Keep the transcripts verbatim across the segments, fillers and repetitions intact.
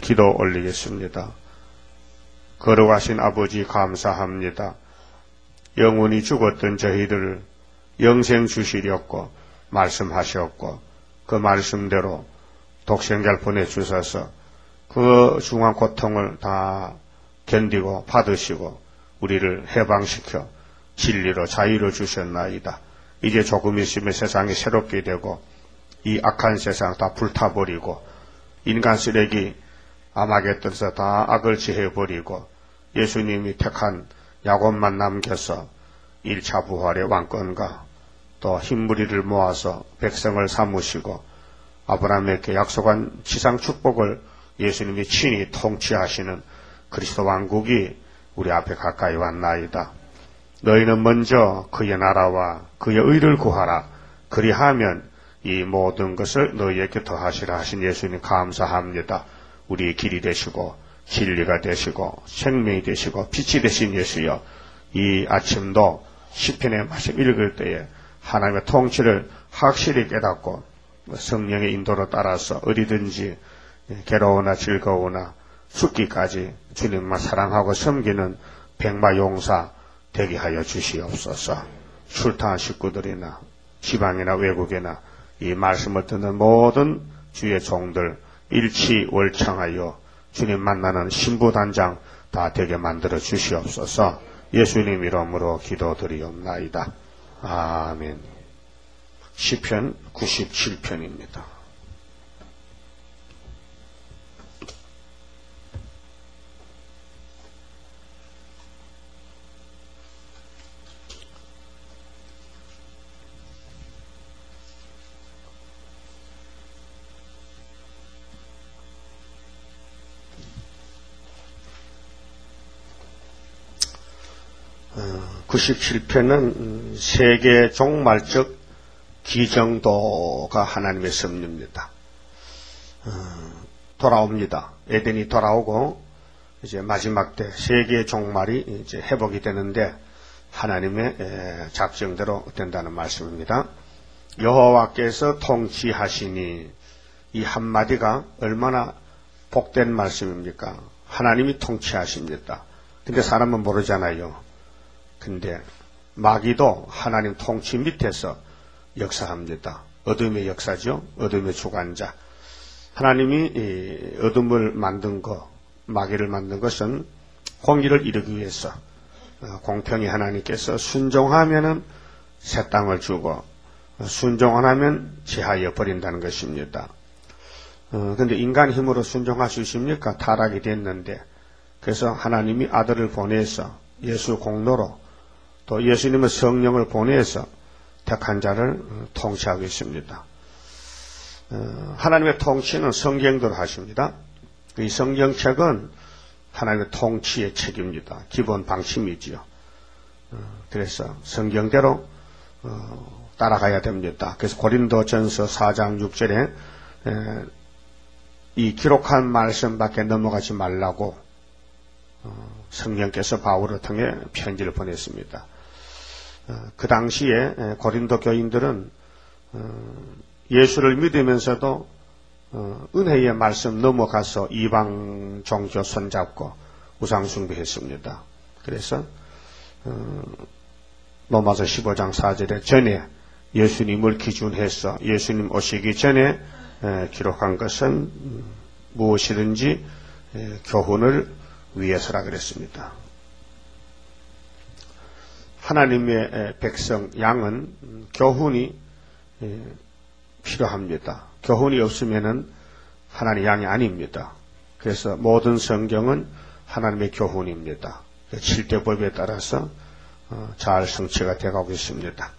기도 올리겠습니다. 거룩하신 아버지 감사합니다. 영원히 죽었던 저희들을 영생 주시렸고 말씀하셨고 그 말씀대로 독생자를 보내주셔서 그 중한 고통을 다 견디고 받으시고 우리를 해방시켜 진리로 자유로 주셨나이다. 이제 조금 있으면 세상이 새롭게 되고 이 악한 세상 다 불타버리고 인간 쓰레기 아마겟돈에서 다 악을 지해버리고 예수님이 택한 야곱만 남겨서 일 차 부활의 왕권과 또 흰무리를 모아서 백성을 삼으시고 아브라함에게 약속한 지상 축복을 예수님이 친히 통치하시는 그리스도 왕국이 우리 앞에 가까이 왔나이다. 너희는 먼저 그의 나라와 그의 의를 구하라. 그리하면 이 모든 것을 너희에게 더하시라 하신 예수님 감사합니다. 우리의 길이 되시고 진리가 되시고 생명이 되시고 빛이 되신 예수여, 이 아침도 시편의 말씀 읽을 때에 하나님의 통치를 확실히 깨닫고 성령의 인도로 따라서 어디든지 괴로우나 즐거우나 죽기까지 주님만 사랑하고 섬기는 백마용사 되게 하여 주시옵소서. 출타한 식구들이나 지방이나 외국이나 이 말씀을 듣는 모든 주의 종들 일치월창하여 주님 만나는 신부단장 다 되게 만들어 주시옵소서. 예수님 이름으로 기도드리옵나이다. 아멘. 시편 구십칠 편입니다. 구십칠 편은 세계 종말적 기정도가 하나님의 섭리입니다. 돌아옵니다. 에덴이 돌아오고 이제 마지막 때 세계의 종말이 이제 회복이 되는데 하나님의 작정대로 된다는 말씀입니다. 여호와께서 통치하시니, 이 한마디가 얼마나 복된 말씀입니까? 하나님이 통치하십니다. 근데 사람은 모르잖아요. 근데 마귀도 하나님 통치 밑에서 역사합니다. 어둠의 역사죠. 어둠의 주관자. 하나님이 어둠을 만든 것, 마귀를 만든 것은 공의를 이루기 위해서, 공평히 하나님께서 순종하면은 새 땅을 주고 순종 안 하면 제하여 버린다는 것입니다. 그런데 어, 인간 힘으로 순종할 수 있습니까? 타락이 됐는데. 그래서 하나님이 아들을 보내서 예수 공로로 또 예수님의 성령을 보내서 택한 자를 통치하고 있습니다. 하나님의 통치는 성경대로 하십니다. 이 성경책은 하나님의 통치의 책입니다. 기본 방침이지요. 그래서 성경대로 따라가야 됩니다. 그래서 고린도전서 사 장 육 절에 이 기록한 말씀밖에 넘어가지 말라고 성령께서 바울을 통해 편지를 보냈습니다. 그 당시에 고린도 교인들은 예수를 믿으면서도 은혜의 말씀 넘어가서 이방 종교 손잡고 우상숭배했습니다. 그래서 로마서 십오 장 사 절에 전에 예수님을 기준해서 예수님 오시기 전에 기록한 것은 무엇이든지 교훈을 위해서라 그랬습니다. 하나님의 백성 양은 교훈이 필요합니다. 교훈이 없으면은 하나님 양이 아닙니다. 그래서 모든 성경은 하나님의 교훈입니다. 칠 대 법에 따라서 잘 성취가 되어가고 있습니다.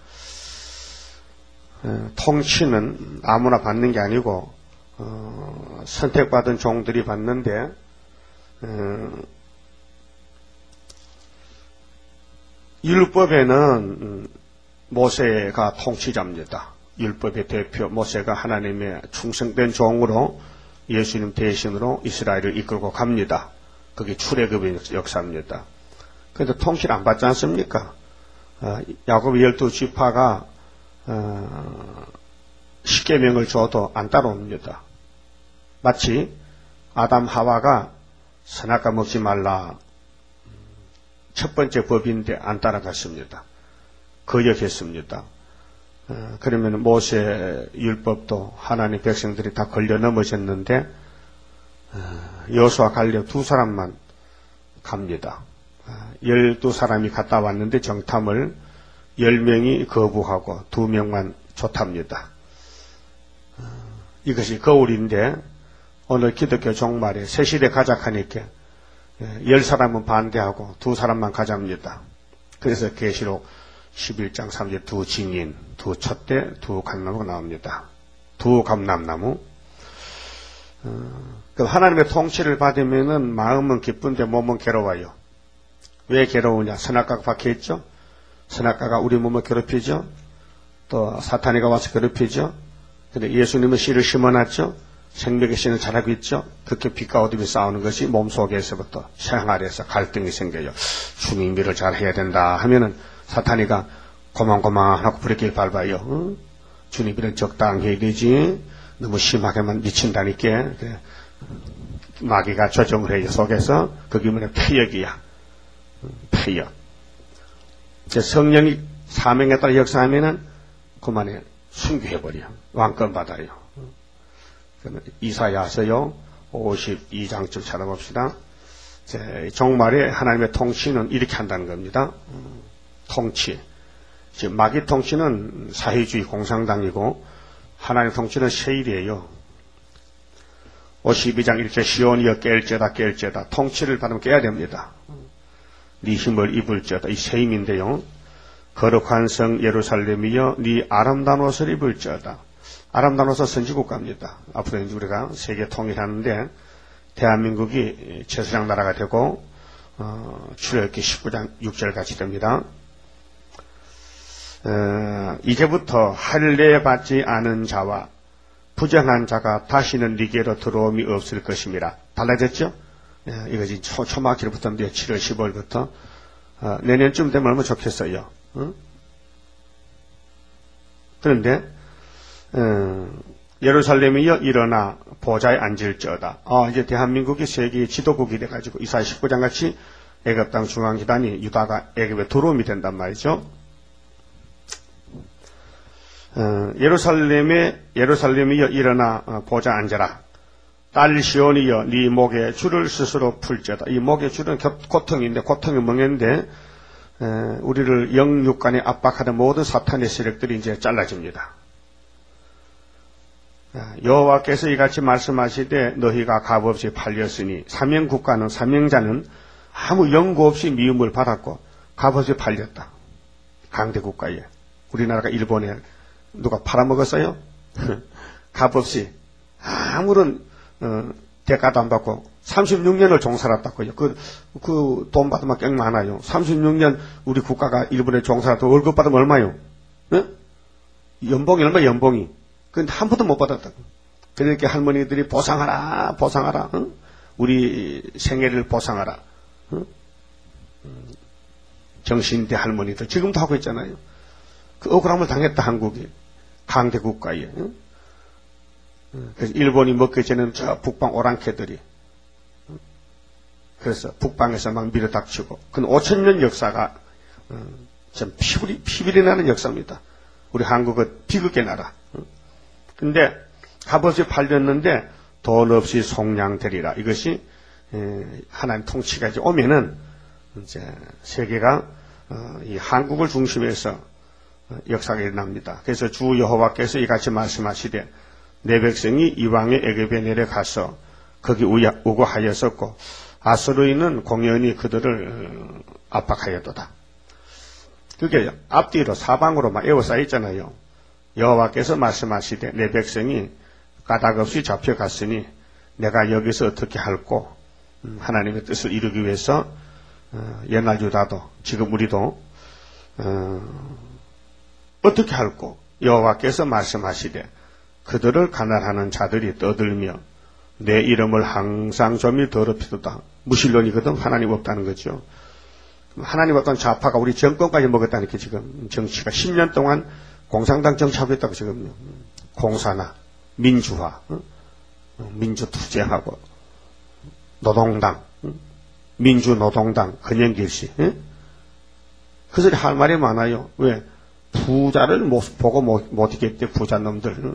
통치는 아무나 받는 게 아니고 선택받은 종들이 받는데 율법에는 모세가 통치자입니다. 율법의 대표 모세가 하나님의 충성된 종으로 예수님 대신으로 이스라엘을 이끌고 갑니다. 그게 출애굽의 역사입니다. 그런데 통치를 안 받지 않습니까? 어, 야곱의 열두 지파가 어, 십계명을 줘도 안 따라옵니다. 마치 아담 하와가 선악과 먹지 말라. 첫 번째 법인데 안 따라갔습니다. 거역했습니다. 어, 그러면 모세 율법도 하나님 백성들이 다 걸려 넘어졌는데 어, 여호수아 갈렙 두 사람만 갑니다. 어, 열두 사람이 갔다 왔는데 정탐을 열 명이 거부하고 두 명만 좋답니다. 어, 이것이 거울인데 오늘 기독교 종말에 새 시대 가자 하니까 열 사람은 반대하고 두 사람만 가자입니다. 그래서 계시록 십일 장 삼 절 두 증인, 두 촛대, 두 감나무가 나옵니다. 두 감람나무. 어, 그 하나님의 통치를 받으면은 마음은 기쁜데 몸은 괴로워요. 왜 괴로우냐? 선악과가 박혀있죠? 선악과가 우리 몸을 괴롭히죠? 또 사탄이가 와서 괴롭히죠? 근데 예수님은 씨를 심어놨죠? 생명의 씨는 자라고 있죠? 그렇게 빛과 어둠이 싸우는 것이 몸속에서부터 생활에서 갈등이 생겨요. 주님 일을 잘 해야 된다 하면은 사탄이가 고만고만하고 브레이크를 밟아요. 어? 주님 일은 적당히 해야 되지. 너무 심하게만 미친다니까. 마귀가 조정을 해요. 속에서. 그게 뭐냐? 폐역이야. 폐역. 성령이 사명에 따라 역사하면은 그만에 순교해버려. 왕권 받아요. 이사야서요 오십이 장쯤 찾아봅시다. 종말에 하나님의 통치는 이렇게 한다는 겁니다. 통치. 지금 마귀 통치는 사회주의 공산당이고 하나님의 통치는 세일이에요. 오십이 장 일 절 시온이여 깰죄다 깰죄다. 통치를 받으면 깨야 됩니다. 네 힘을 입을죄다. 이 세 힘인데요. 거룩한 성 예루살렘이여 네 아름다운 옷을 입을죄다. 아름다운 옷은 선지국가입니다. 앞으로 이제 우리가 세계 통일하는데 대한민국이 제사장 나라가 되고 어, 출애굽기 십구 장 육 절 같이 됩니다. 어, 이제부터 할례 받지 않은 자와 부정한 자가 다시는 네게로 들어옴이 없을 것입니다. 달라졌죠? 예, 이것이 초, 초막절부터 칠월 십오일부터 어, 내년쯤 되면 얼마나 좋겠어요. 어? 그런데 어, 예루살렘이여 일어나 보좌에 앉을지어다. 아, 이제 대한민국이 세계의 지도국이 돼가지고 이사야 십구 장 같이 애굽 땅 중앙지단이 유다가 애굽에 들어옴이 된단 말이죠. 어, 예루살렘에 예루살렘이여 일어나 어, 보좌 앉아라. 딸 시온이여 네 목에 줄을 스스로 풀지어다. 이 목에 줄은 고통인데 고통이 멍인데 어, 우리를 영육간에 압박하는 모든 사탄의 세력들이 이제 잘라집니다. 여호와께서 이같이 말씀하시되 너희가 값없이 팔렸으니 사명국가는 사명자는 아무 연고 없이 미움을 받았고 값없이 팔렸다. 강대국가에 우리나라가 일본에 누가 팔아먹었어요? 값없이 아무런 어, 대가도 안 받고 삼십육 년을 종살았다고요. 그, 그 돈 받으면 꽤 많아요. 삼십육 년 우리 국가가 일본에 종살았다고 월급 받으면 얼마요? 어? 연봉이 얼마 연봉이? 근데 한 푼도 못 받았다고. 그러니까 할머니들이 보상하라, 보상하라. 응? 우리 생애를 보상하라. 응? 정신대 할머니들 지금도 하고 있잖아요. 그 억울함을 당했다 한국이. 강대국가에. 응? 그래서 일본이 먹기 전에는 저 북방 오랑캐들이. 응? 그래서 북방에서 막 밀어닥치고. 그건 오천 년 역사가 응? 좀 피불이, 피비리 나는 역사입니다. 우리 한국은 비극의 나라. 응? 근데 값없이 팔렸는데 돈 없이 속량되리라. 이것이 하나님 통치가 이제 오면은 이제 세계가 이 한국을 중심해서 역사가 일어납니다. 그래서 주 여호와께서 이같이 말씀하시되 내 백성이 이방의 애굽에 내려가서 거기 우거하였었고 아수르인은 공연히 그들을 압박하였도다. 그게 앞뒤로 사방으로 막 에워싸여 있잖아요. 여호와께서 말씀하시되 내 백성이 까닭없이 잡혀갔으니 내가 여기서 어떻게 할꼬. 하나님의 뜻을 이루기 위해서 옛날 유다도 지금 우리도 어, 어떻게 할꼬. 여호와께서 말씀하시되 그들을 가난하는 자들이 떠들며 내 이름을 항상 점이 더럽히도다. 무신론이거든. 하나님 없다는 거죠. 하나님 없다는 좌파가 우리 정권까지 먹었다니까. 지금 정치가 십 년 동안 공산당 정치하고 있다고 지금요. 공산화, 민주화, 어? 민주투쟁하고 노동당, 민주노동당, 권영길 씨. 그 소리 할 말이 많아요. 왜? 부자를 못, 보고 못, 못 이겼대, 부자 놈들.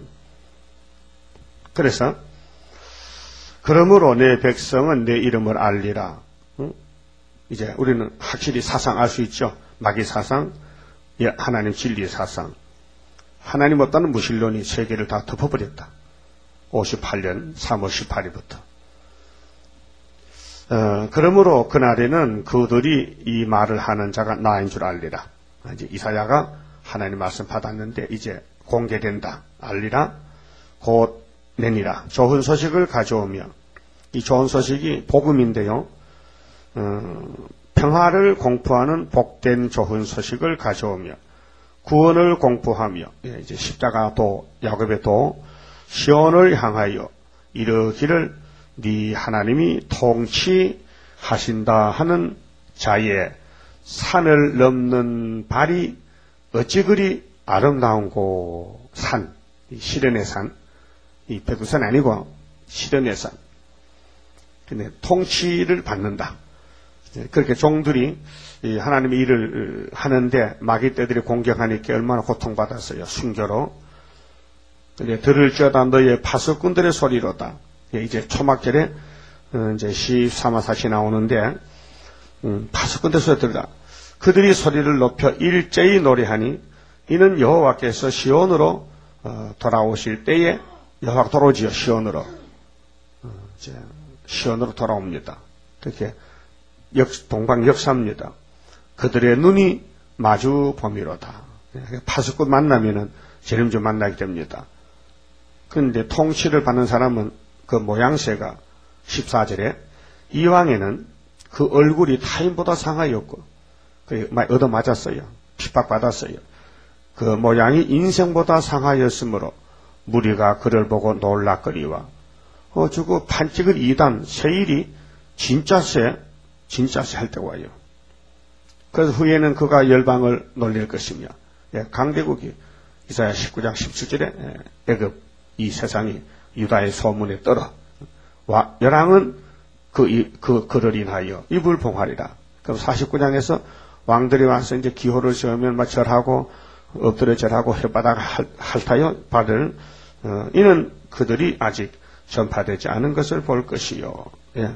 그래서, 그러므로 내 백성은 내 이름을 알리라. 이제 우리는 확실히 사상 알 수 있죠. 마귀 사상, 하나님 진리 사상. 하나님 없다는 무신론이 세계를 다 덮어버렸다. 오십팔 년 삼월 십팔일부터. 어, 그러므로 그날에는 그들이 이 말을 하는 자가 나인 줄 알리라. 이제 이사야가 하나님 말씀 받았는데 이제 공개된다. 알리라. 곧 내니라. 좋은 소식을 가져오며 이 좋은 소식이 복음인데요. 어, 평화를 공포하는 복된 좋은 소식을 가져오며 구원을 공포하며 이제 십자가도 야곱의 도 시온을 향하여 이르기를 네 하나님이 통치하신다 하는 자의 산을 넘는 발이 어찌 그리 아름다운고. 산, 시련의 산, 이 백두산이 아니고 시련의 산. 근데 통치를 받는다. 그렇게 종들이 하나님의 일을 하는데 마귀 떼들이 공격하니까 얼마나 고통받았어요. 순교로. 근데 들을지어다 너의 파수꾼들의 소리로다. 이제 초막절에 이제 십삼 화 사시 나오는데 음, 파수꾼들 소리 들으라. 그들이 소리를 높여 일제히 노래하니 이는 여호와께서 시온으로 어, 돌아오실 때에 여호와가 돌아오지요. 시온으로. 어, 이제 시온으로 돌아옵니다. 그렇게 역, 동방 역사입니다. 그들의 눈이 마주 보미로다. 파수꾼 만나면은 재림주 만나게 됩니다. 그런데 통치를 받는 사람은 그 모양새가 십사 절에 이왕에는 그 얼굴이 타인보다 상하였고 그 얻어맞았어요. 핍박받았어요. 그 모양이 인생보다 상하였으므로 무리가 그를 보고 놀랍거리와 어 저거 판찍을 이단 세일이 진짜세 진짜세 할 때가 와요. 그래서 후에는 그가 열방을 놀릴 것이며 예, 강대국이 이사야 십구 장 십칠 절에 예, 애굽 이 세상이 유다의 소문에 떨어 와 열왕은 그, 이, 그 그를 인하여 입을 봉하리라. 그럼 사십구 장에서 왕들이 와서 이제 기호를 세우면 막 절하고 엎드려 절하고 혓바닥 핥아요 발을 어, 이는 그들이 아직 전파되지 않은 것을 볼 것이요. 예.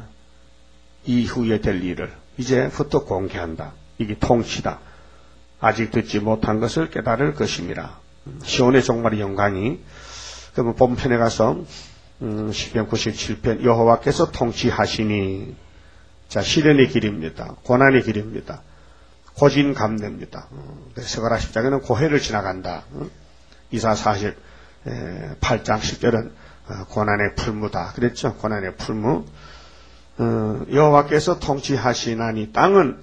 이후에 될 일을 이제부터 공개한다. 이게 통치다. 아직 듣지 못한 것을 깨달을 것입니다. 시온의 종말의 영광이. 그러면 본편에 가서 음, 시편 구십칠 편 여호와께서 통치하시니 자 시련의 길입니다. 고난의 길입니다. 고진감래입니다. 서가라 십 장에는 고해를 지나간다. 이사 사십팔 장 십 절은 고난의 풀무다. 그랬죠. 고난의 풀무. 어, 여호와께서 통치하시나니 땅은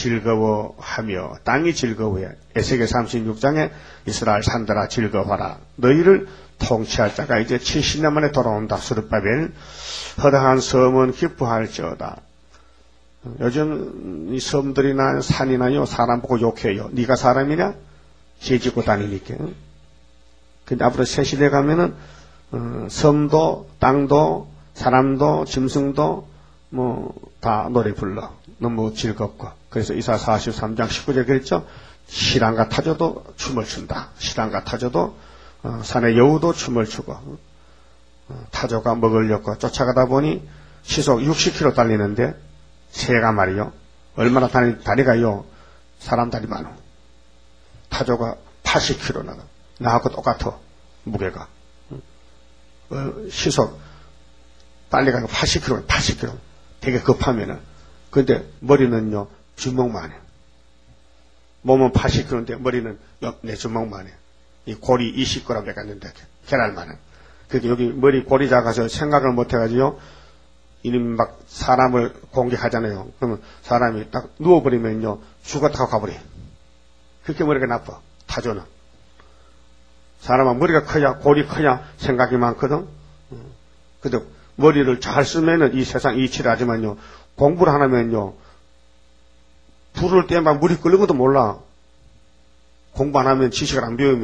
즐거워하며 땅이 즐거워해. 에스겔 삼십육 장에 이스라엘 산들아 즐거워하라. 너희를 통치할 자가 이제 칠십 년 만에 돌아온다. 스룹바벨. 허다한 섬은 기뻐할지어다. 요즘 이 섬들이나 산이나요 사람 보고 욕해요. 네가 사람이냐? 죄 짓고 다니니까. 근데 앞으로 새 시대 가면은 어, 섬도 땅도 사람도 짐승도 뭐 다 노래 불러. 너무 즐겁고. 그래서 이사 사십삼 장 십구 절 그랬죠. 시랑과 타조도 춤을 춘다. 시랑과 타조도 어, 산의 여우도 춤을 추고 어, 타조가 먹으려고 쫓아가다 보니 시속 육십 킬로미터 달리는데 새가 말이요. 얼마나 다리, 다리가요. 사람 다리 많어. 타조가 팔십 킬로미터 나가. 나하고 똑같아. 무게가. 어, 시속 빨리 가고 팔십 킬로미터, 팔십 킬로미터. 되게 급하면은. 근데 머리는요, 주먹만 해. 몸은 팔십 킬로미터인데 머리는 내 주먹만 해. 이 골이 이십 그램 돼갔는데, 계란만 해. 그러니까 여기 머리 골이 작아서 생각을 못 해가지고, 이놈 막 사람을 공격하잖아요. 그러면 사람이 딱 누워버리면요, 죽었다고 가버려. 그렇게 머리가 나빠. 타조는. 사람은 머리가 커야, 골이 커야 생각이 많거든. 근데 머리를 잘 쓰면은 이 세상 이치를 하지만요, 공부를 하면요, 불을 떼면 물이 끓는 것도 몰라. 공부 안 하면 지식을 안 배우면은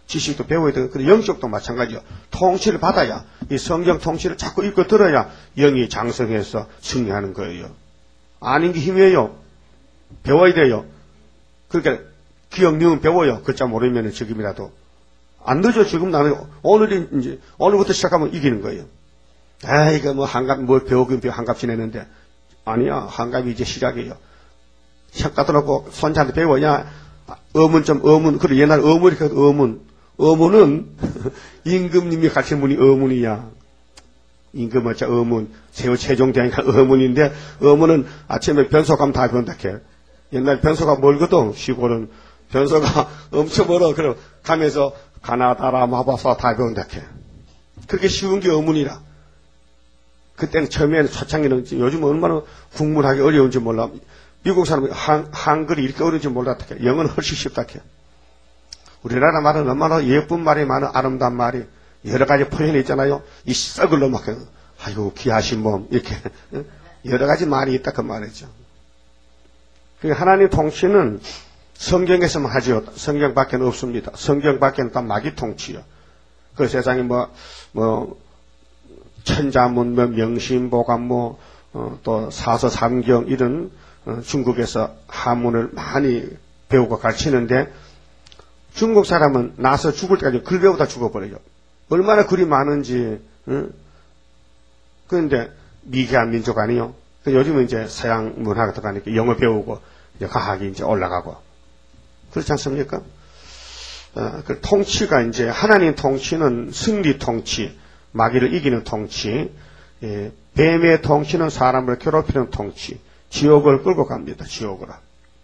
지식도 배워야 되고, 그리고 영적도 마찬가지요. 통치를 받아야, 이 성경 통치를 자꾸 읽고 들어야 영이 장성해서 승리하는 거예요. 아닌 게 힘이에요. 배워야 돼요. 그러니까 기억, 니은 배워요. 글자 모르면 지금이라도. 안 늦어. 지금 나는 오늘이 이제, 오늘부터 시작하면 이기는 거예요. 아, 이거 뭐 한갑, 뭘 배우긴 배워, 한갑 지내는데. 아니야. 한갑이 이제 시작이에요. 책 갖다 놓고 손자한테 배워야, 어문점, 어문, 그래, 옛날 어문이니까 어문. 어문은, 임금님이 가르친 문이 어문이야. 임금 어차 어문. 새우 최종대하니까 어문인데, 어문은 아침에 변소감 다 배운다 해. 옛날 변소가 멀거든, 시골은. 변소가 엄청 멀어. 그럼 가면서 가나다라 마바사 다 배운다 해. 그렇게 쉬운 게 어문이라. 그때는 처음에는 초창기는 요즘 얼마나 국문하기 어려운지 몰라. 미국 사람이 한, 한글이 이렇게 어려운지 몰랐다 해. 영어는 훨씬 쉽다 해. 우리나라 말은 얼마나 예쁜 말이 많아, 아름다운 말이. 여러 가지 표현이 있잖아요. 이 썩을 놈막, 아이고, 귀하신 몸, 이렇게. 여러 가지 말이 있다, 그 말이죠. 하나님 통치는 성경에서만 하죠. 성경 밖에는 없습니다. 성경 밖에는 다 마귀 통치요. 그 세상에 뭐, 뭐, 천자문, 뭐, 명심보감, 뭐, 어, 또 사서삼경, 이런, 어, 중국에서 한문을 많이 배우고 가르치는데, 중국 사람은 나서 죽을 때까지 글 배우다 죽어버려요. 얼마나 글이 많은지, 응? 그런데 미개한 민족 아니요? 요즘은 이제 서양 문화가 들어가니까 영어 배우고, 이제 과학이 이제 올라가고. 그렇지 않습니까? 어, 그 통치가 이제, 하나님 통치는 승리 통치, 마귀를 이기는 통치, 예, 뱀의 통치는 사람을 괴롭히는 통치, 지옥을 끌고 갑니다, 지옥으로.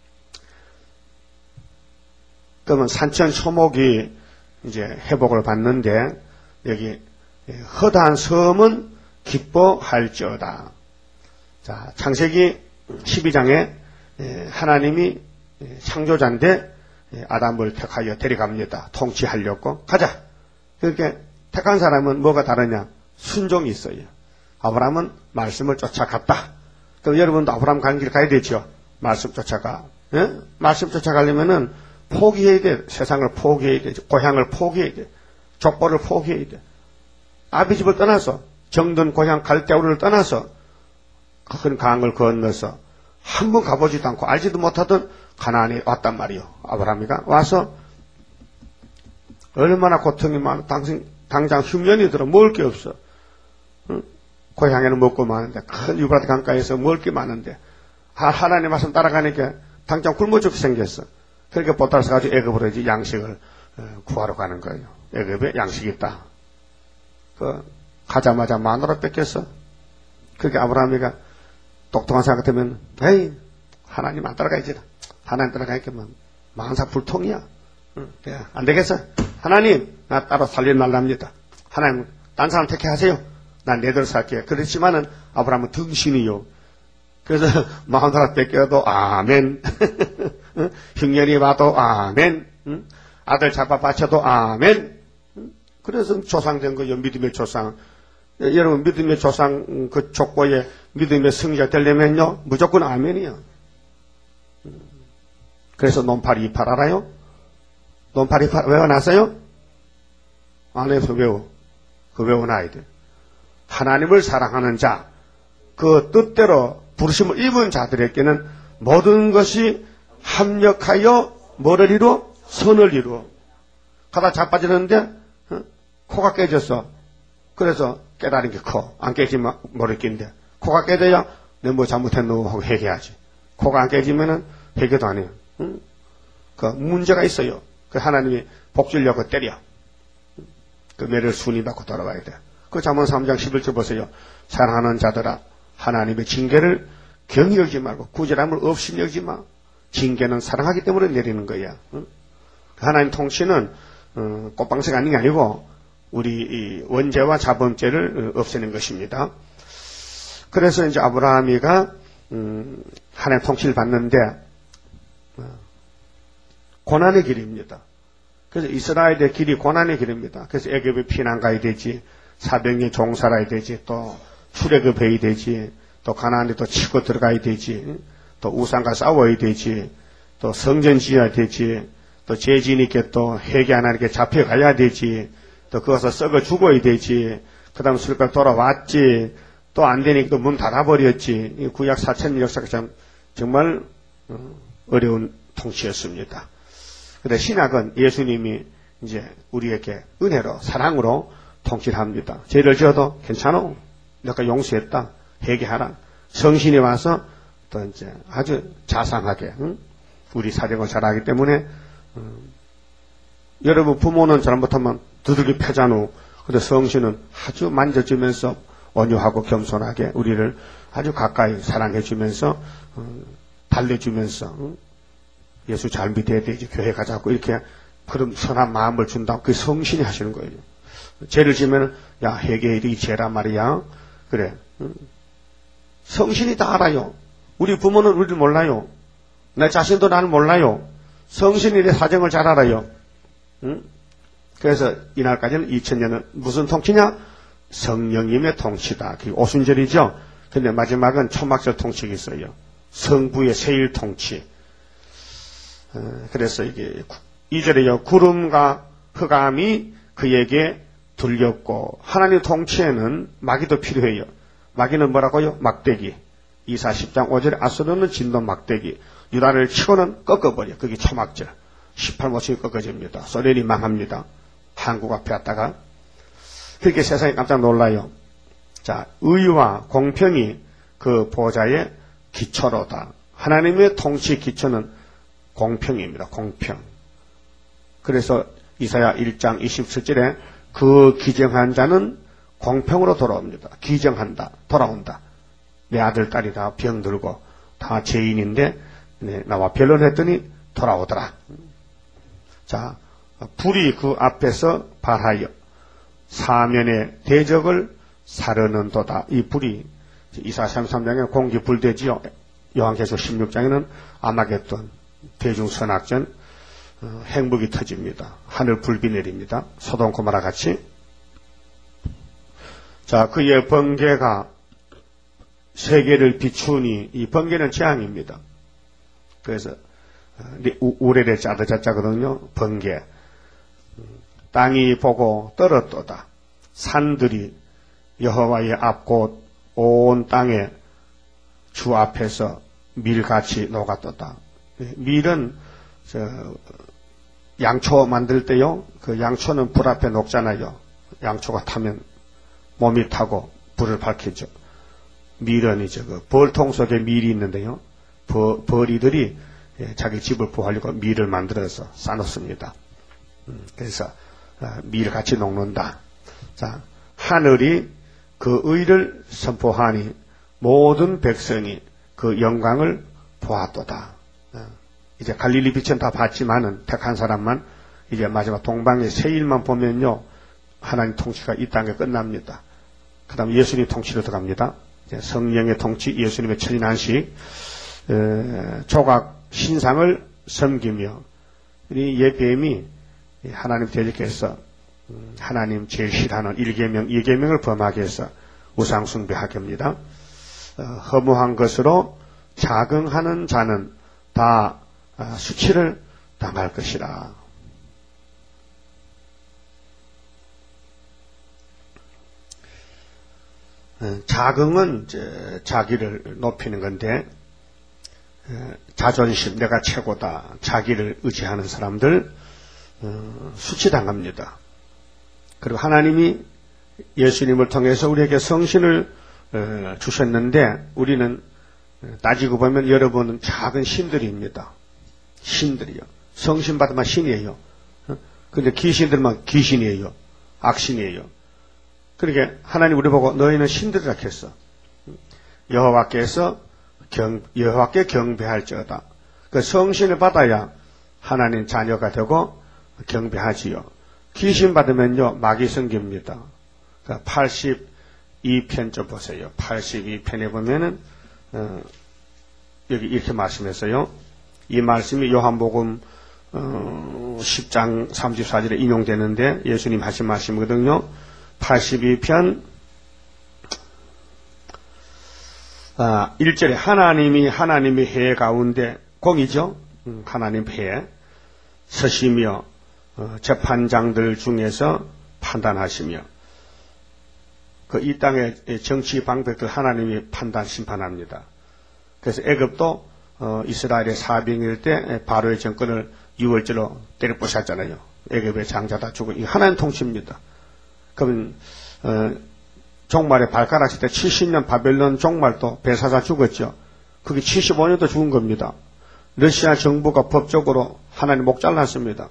그러면 산천 초목이 이제 회복을 받는데, 여기, 허다한 섬은 기뻐할지어다. 자, 창세기 십이 장에 하나님이 창조자인데 아담을 택하여 데려갑니다. 통치하려고. 가자. 그렇게 택한 사람은 뭐가 다르냐? 순종이 있어요. 아브라함은 말씀을 쫓아갔다. 그럼 여러분도 아브라함 가는 길 가야 되죠. 말씀 쫓아가. 예? 말씀 쫓아가려면은 포기해야 돼. 세상을 포기해야 돼. 고향을 포기해야 돼. 족보를 포기해야 돼. 아비집을 떠나서 정든 고향 갈대우를 떠나서 큰 강을 건너서 한 번 가보지도 않고 알지도 못하던 가나안에 왔단 말이요. 아브라함이가 와서 얼마나 고통이 많아. 당장, 당장 흉년이 들어 먹을 게 없어. 응? 고향에는 먹고 마는데 큰 유브라데 강가에서 먹을 게 많은데 하나님 말씀 따라가니까 당장 굶어 죽게 생겼어. 그러니까 보따리 가지고 애굽으로 이제 양식을 구하러 가는 거예요. 애굽에 양식이 있다. 그 가자마자 마누라 뺏겼어. 그렇게 아브라함이가 똑똑한 사람 같으면 에이 하나님 안 따라가야지. 하나님 따라가니까 뭐 만사 불통이야. 응, 안 되겠어. 하나님 나 따로 살려날랍니다. 하나님 딴 사람 택해 하세요. 난 내대로 살게. 그렇지만은 아브라함은 등신이요. 그래서 마누라 뺏겨도 아멘. 흉년이 와도 아멘. 아들 잡아 바쳐도 아멘. 그래서 조상된 거예요. 믿음의 조상. 여러분 믿음의 조상 그 족보에 믿음의 승리가 되려면요 무조건 아멘이요. 그래서 논팔 이팔 알아요? 논팔 이팔 외워놨어요? 안 해서 외워. 그 외워놔야 돼. 하나님을 사랑하는 자, 그 뜻대로 부르심을 입은 자들에게는 모든 것이 합력하여 뭐를 이루어? 선을 이루어. 가다 자빠지는데 어? 코가 깨졌어. 그래서 깨달은 게 커. 안 깨지면 모르겠는데 코가 깨져야 내가 뭐 잘못했노 하고 회개하지. 코가 안 깨지면은 회개도 안 해요. 응? 그 문제가 있어요. 그 하나님이 복 주려고 때려. 그 매를 순위 받고 돌아와야 돼. 그 잠언 삼 장 십일 절 보세요. 사랑하는 자들아 하나님의 징계를 경히 여기지 말고 구제함을 없이 여기지 마. 징계는 사랑하기 때문에 내리는 거야. 응? 하나님 통치는 어, 꽃방석 아닌 게 아니고 우리 이 원죄와 자범죄를 없애는 것입니다. 그래서 이제 아브라함이가 음, 하나님 통치를 받는데 어, 고난의 길입니다. 그래서 이스라엘의 길이 고난의 길입니다. 그래서 애굽에 피난 가야 되지, 사백년 종살아야 되지, 또 출애굽해야 되지, 또 가나안에 또 치고 들어가야 되지, 또 우상과 싸워야 되지, 또 성전 지어야 되지, 또 죄지니까 또 회개 하나님께 잡혀가야 되지. 또 거기서 썩어 죽어야 되지. 그 다음 술까지 돌아왔지. 또 안 되니까 또 문 닫아버렸지. 이 구약 사천 년 역사가 참 정말 어려운 통치였습니다. 근데 신약은 예수님이 이제 우리에게 은혜로 사랑으로 통치를 합니다. 죄를 지어도 괜찮아. 내가 용서했다. 회개하라. 성신이 와서 또 이제 아주 자상하게 응? 우리 사정을 잘하기 때문에 음, 여러분 부모는 잘못하면 두들겨 패잖아. 근데 성신은 아주 만져주면서 온유하고 겸손하게 우리를 아주 가까이 사랑해주면서 음, 달래주면서 응? 예수 잘 믿어야 되지. 교회 가자고 이렇게 그런 선한 마음을 준다고 그 성신이 하시는 거예요. 죄를 지면 야 회개해 이 죄란 말이야. 그래. 응? 성신이 다 알아요. 우리 부모는 우리를 몰라요. 내 자신도 나를 몰라요. 성신이 내 사정을 잘 알아요. 응? 그래서 이날까지는 이천 년은 무슨 통치냐? 성령님의 통치다. 그게 오순절이죠. 근데 마지막은 초막절 통치가 있어요. 성부의 세일 통치. 어, 그래서 이게 이 절에요. 구름과 흑암이 그에게 들렸고 하나님 통치에는 마귀도 필요해요. 마귀는 뭐라고요? 막대기. 이사 십 장 오 절에 아수르는 진동 막대기. 유다를 치고는 꺾어버려. 그게 초막절. 십팔 모층이 꺾어집니다. 소련이 망합니다. 한국 앞에 왔다가. 그렇게 세상이 깜짝 놀라요. 자, 의와 공평이 그 보좌의 기초로다. 하나님의 통치 기초는 공평입니다. 공평. 그래서 이사야 일 장 이십칠 절에 그 기정한 자는 공평으로 돌아옵니다. 기정한다. 돌아온다. 내 아들, 딸이 다 병들고 다 죄인인데 네, 나와 변론했더니 돌아오더라. 자, 불이 그 앞에서 발하여 사면의 대적을 사르는도다. 이 불이 이사야 삼십삼 장에 공기 불대지요. 요한계시록 십육 장에는 아마겟돈 대중선악전 어, 행복이 터집니다. 하늘 불비 내립니다. 소돔 고모라 같이. 자, 그의 번개가 세계를 비추니 이 번개는 재앙입니다. 그래서 우레레 짜드자자거든요. 번개. 땅이 보고 떨었도다. 산들이 여호와의 앞곳 온 땅에 주 앞에서 밀같이 녹았도다. 밀은 저 양초 만들 때요. 그 양초는 불 앞에 녹잖아요. 양초가 타면 몸이 타고 불을 밝히죠. 밀은 이제 그 벌통 속에 밀이 있는데요. 벌, 벌이들이 자기 집을 보호하려고 밀을 만들어서 싸놓습니다. 음, 그래서 밀같이 녹는다. 자, 하늘이 그 의를 선포하니 모든 백성이 그 영광을 보았도다. 이제 갈릴리 빛은 다 봤지만은 택한 사람만 이제 마지막 동방의 세일만 보면요. 하나님 통치가 이 땅에 끝납니다. 그 다음 예수님 통치로 들어갑니다. 이제 성령의 통치, 예수님의 천인안식, 조각 신상을 섬기며 이 예뱀이 하나님 대적해서 하나님 제일 싫어하는 일 계명, 이 계명을 범하게 해서 우상숭배하게 합니다. 허무한 것으로 자긍하는 자는 다 수치를 당할 것이라. 자긍은 이제 자기를 높이는 건데 자존심, 내가 최고다, 자기를 의지하는 사람들 수치당합니다. 그리고 하나님이 예수님을 통해서 우리에게 성신을 주셨는데 우리는 따지고 보면 여러분은 작은 신들입니다. 신들이요. 성신 받으면 신이에요. 근데 귀신들만 귀신이에요. 악신이에요. 그러니까 하나님 우리 보고 너희는 신들이라 했어. 여호와께서 경, 여호와께 경배할지어다. 그 성신을 받아야 하나님 자녀가 되고 경배하지요. 귀신 받으면요 마귀 성깁니다. 그러니까 팔십이 편 좀 보세요. 팔십이 편에 보면은 어, 여기 이렇게 말씀했어요. 이 말씀이 요한복음 어, 십 장 삼십사 절에 인용되는데 예수님 하신 말씀이거든요. 팔십이 편 아, 일 절에 하나님이 하나님의 해 가운데 공이죠. 음, 하나님 해 서시며 어, 재판장들 중에서 판단하시며 그 이 땅의 정치 방백들 하나님이 판단 심판합니다. 그래서 애굽도 어, 이스라엘의 사병일 때 바로의 정권을 유월절로 때려 부셨잖아요. 애굽의 장자 다 죽은 이 하나님 통치입니다. 그러면 어, 종말의 발가락 때 칠십 년 바벨론 종말도 벨사사 죽었죠. 그게 칠십오 년도 죽은 겁니다. 러시아 정부가 법적으로 하나님 목 잘랐습니다.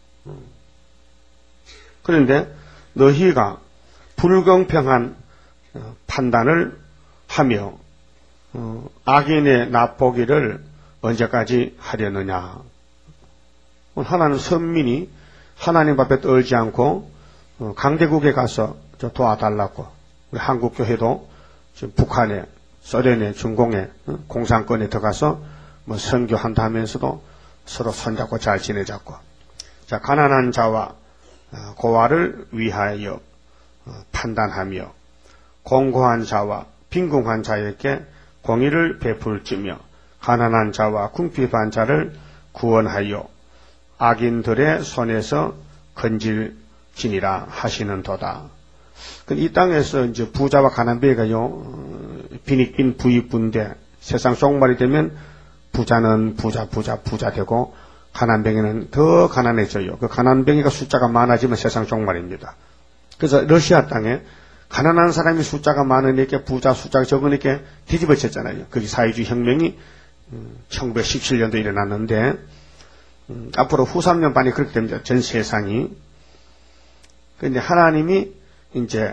그런데 너희가 불공평한 판단을 하며 악인의 납보기를 언제까지 하려느냐. 하나는 선민이 하나님 앞에 떨지 않고 강대국에 가서 도와달라고. 우리 한국교회도 지금 북한에, 소련에, 중공에, 공산권에 들어가서 뭐 선교한다 하면서도 서로 손잡고 잘 지내자고. 자, 가난한 자와 고아를 위하여 판단하며 공고한 자와 빈궁한 자에게 공의를 베풀지며 가난한 자와 궁핍한 자를 구원하여 악인들의 손에서 건질지니라 하시는도다. 이 땅에서 이제 부자와 가난뱅이가요 빈익빈 부익부인데 세상 종말이 되면 부자는 부자 부자 부자 되고 가난뱅이는 더 가난해져요. 그 가난뱅이가 숫자가 많아지면 세상 종말입니다. 그래서 러시아 땅에 가난한 사람이 숫자가 많으니까 부자 숫자가 적으니까 뒤집어졌잖아요. 거기 사회주의 혁명이 천구백십칠 년도에 일어났는데 음, 앞으로 후 삼 년 반이 그렇게 됩니다. 전 세상이. 그런데 하나님이 이제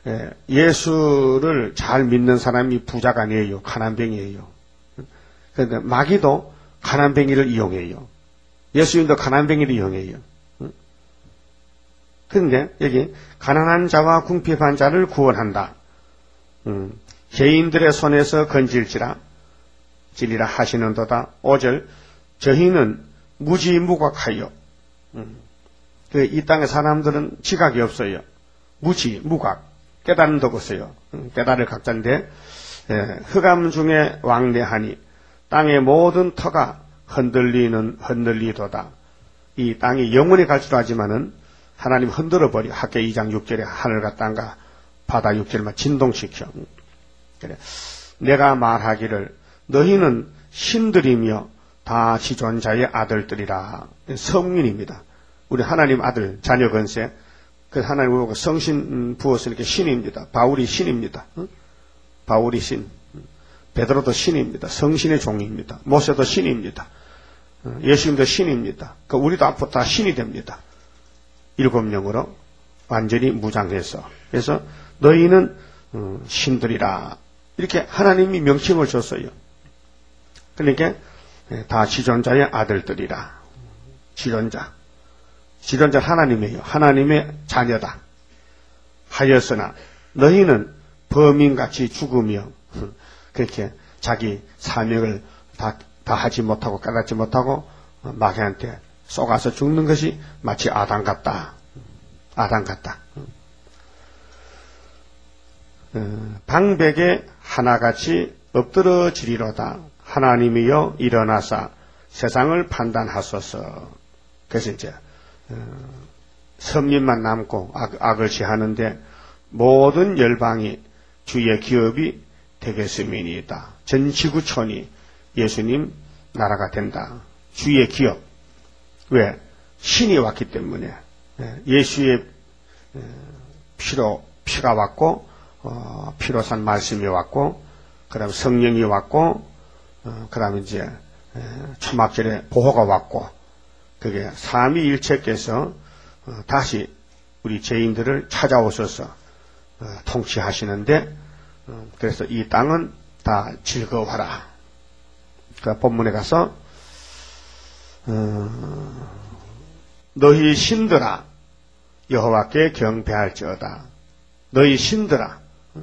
예수를 잘 믿는 사람이 부자가 아니에요. 가난뱅이에요. 그런데 마귀도 가난뱅이를 이용해요. 예수님도 가난뱅이를 이용해요. 그런데 여기 가난한 자와 궁핍한 자를 구원한다. 음, 개인들의 손에서 건질지라 지리라 하시는도다. 오 절 저희는 무지무각하여 음, 그 이 땅의 사람들은 지각이 없어요. 무지, 무각, 깨달은 도 없어요. 음, 깨달을 각자인데 예, 흑암 중에 왕래하니 땅의 모든 터가 흔들리는 흔들리도다. 이 땅이 영원히 갈 줄 알지만은 하나님 흔들어버려. 학계 이 장 육 절에 하늘과 땅과 바다 육 절만 진동시켜. 그래. 내가 말하기를 너희는 신들이며 다 지존자의 아들들이라. 성민입니다. 우리 하나님 아들 자녀 건세. 그 하나님 보고 성신 부었으니까 신입니다. 바울이 신입니다. 바울이 신. 베드로도 신입니다. 성신의 종입니다. 모세도 신입니다. 예수님도 신입니다. 그 우리도 앞으로 다 신이 됩니다. 일곱 영으로 완전히 무장해서. 그래서 너희는 신들이라. 이렇게 하나님이 명칭을 줬어요. 그러니까 다 지존자의 아들들이라. 지존자. 지존자 하나님이에요. 하나님의 자녀다. 하였으나 너희는 범인같이 죽으며 그렇게 자기 사명을 다, 다 하지 못하고 깨닫지 못하고 마귀한테 쏘가서 죽는 것이 마치 아담 같다. 아담 같다. 방백에 하나같이 엎드러지리로다. 하나님이여 일어나사 세상을 판단하소서. 그래서 이제 선민만 남고 악, 악을 취하는데 모든 열방이 주의 기업이 되겠음이니이다. 전 지구촌이 예수님 나라가 된다. 주의 기업. 왜? 신이 왔기 때문에. 예수의 피로 피가 왔고 어, 피로 산 말씀이 왔고 그 다음에 성령이 왔고 어, 그 다음에 이제 초막절에 보호가 왔고 그게 삼위일체께서 어, 다시 우리 죄인들을 찾아오셔서 어, 통치하시는데 어, 그래서 이 땅은 다 즐거워하라. 그 본문에 가서 어, 너희 신들아 여호와께 경배할지어다. 너희 신들아.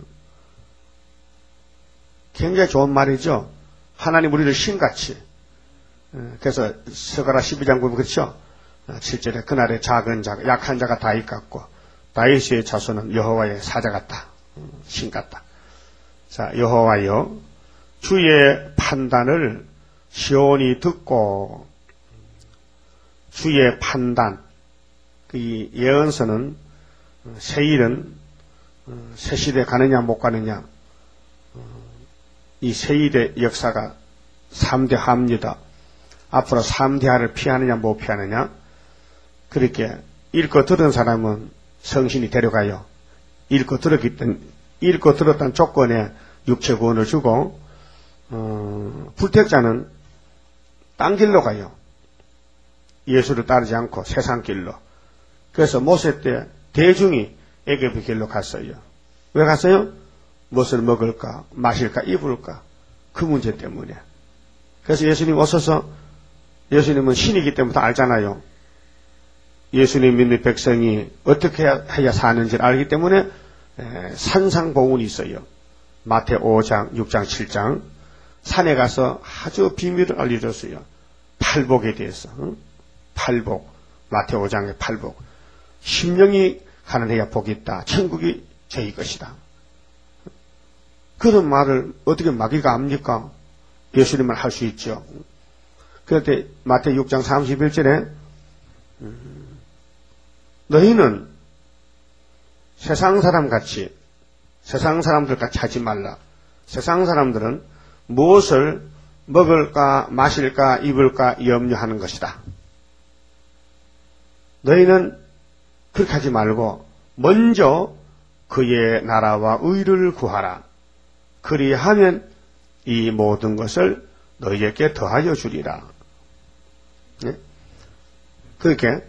굉장히 좋은 말이죠. 하나님 우리를 신같이. 그래서 스가랴 십이 장 보면 그렇죠. 칠 절에 그날의 작은 자가 약한 자가 다윗 같고 다윗의 자손은 여호와의 사자 같다. 신 같다. 자, 여호와여 주의 판단을 시온이 듣고 주의 판단. 이 예언서는 새일은 새시대 가느냐 못 가느냐, 이 새일의 역사가 삼대하입니다. 앞으로 삼대하를 피하느냐 못 피하느냐, 그렇게 읽고 들은 사람은 성신이 데려가요. 읽고 들었기 때문에, 읽고 들었다는 조건에 육체 구원을 주고, 어, 불택자는 딴 길로 가요. 예수를 따르지 않고 세상 길로. 그래서 모세 때 대중이 애굽의 길로 갔어요. 왜 갔어요? 무엇을 먹을까, 마실까, 입을까? 그 문제 때문에. 그래서 예수님 오셔서, 예수님은 신이기 때문에 다 알잖아요. 예수님 믿는 백성이 어떻게 해야 사는지를 알기 때문에 산상보훈이 있어요. 마태 오 장, 육 장, 칠 장. 산에 가서 아주 비밀을 알려줬어요. 팔복에 대해서. 응? 팔복. 마태 오 장의 팔복. 심령이 가난해야 복이 있다. 천국이 저희 것이다. 그런 말을 어떻게 마귀가 압니까? 예수님은 할 수 있죠. 그런데 마태 육 장 삼십일 절에 음, 너희는 세상 사람 같이, 세상 사람들 같이 하지 말라. 세상 사람들은 무엇을 먹을까, 마실까, 입을까 염려하는 것이다. 너희는 그렇게 하지 말고 먼저 그의 나라와 의를 구하라. 그리하면 이 모든 것을 너희에게 더하여 주리라. 네? 그렇게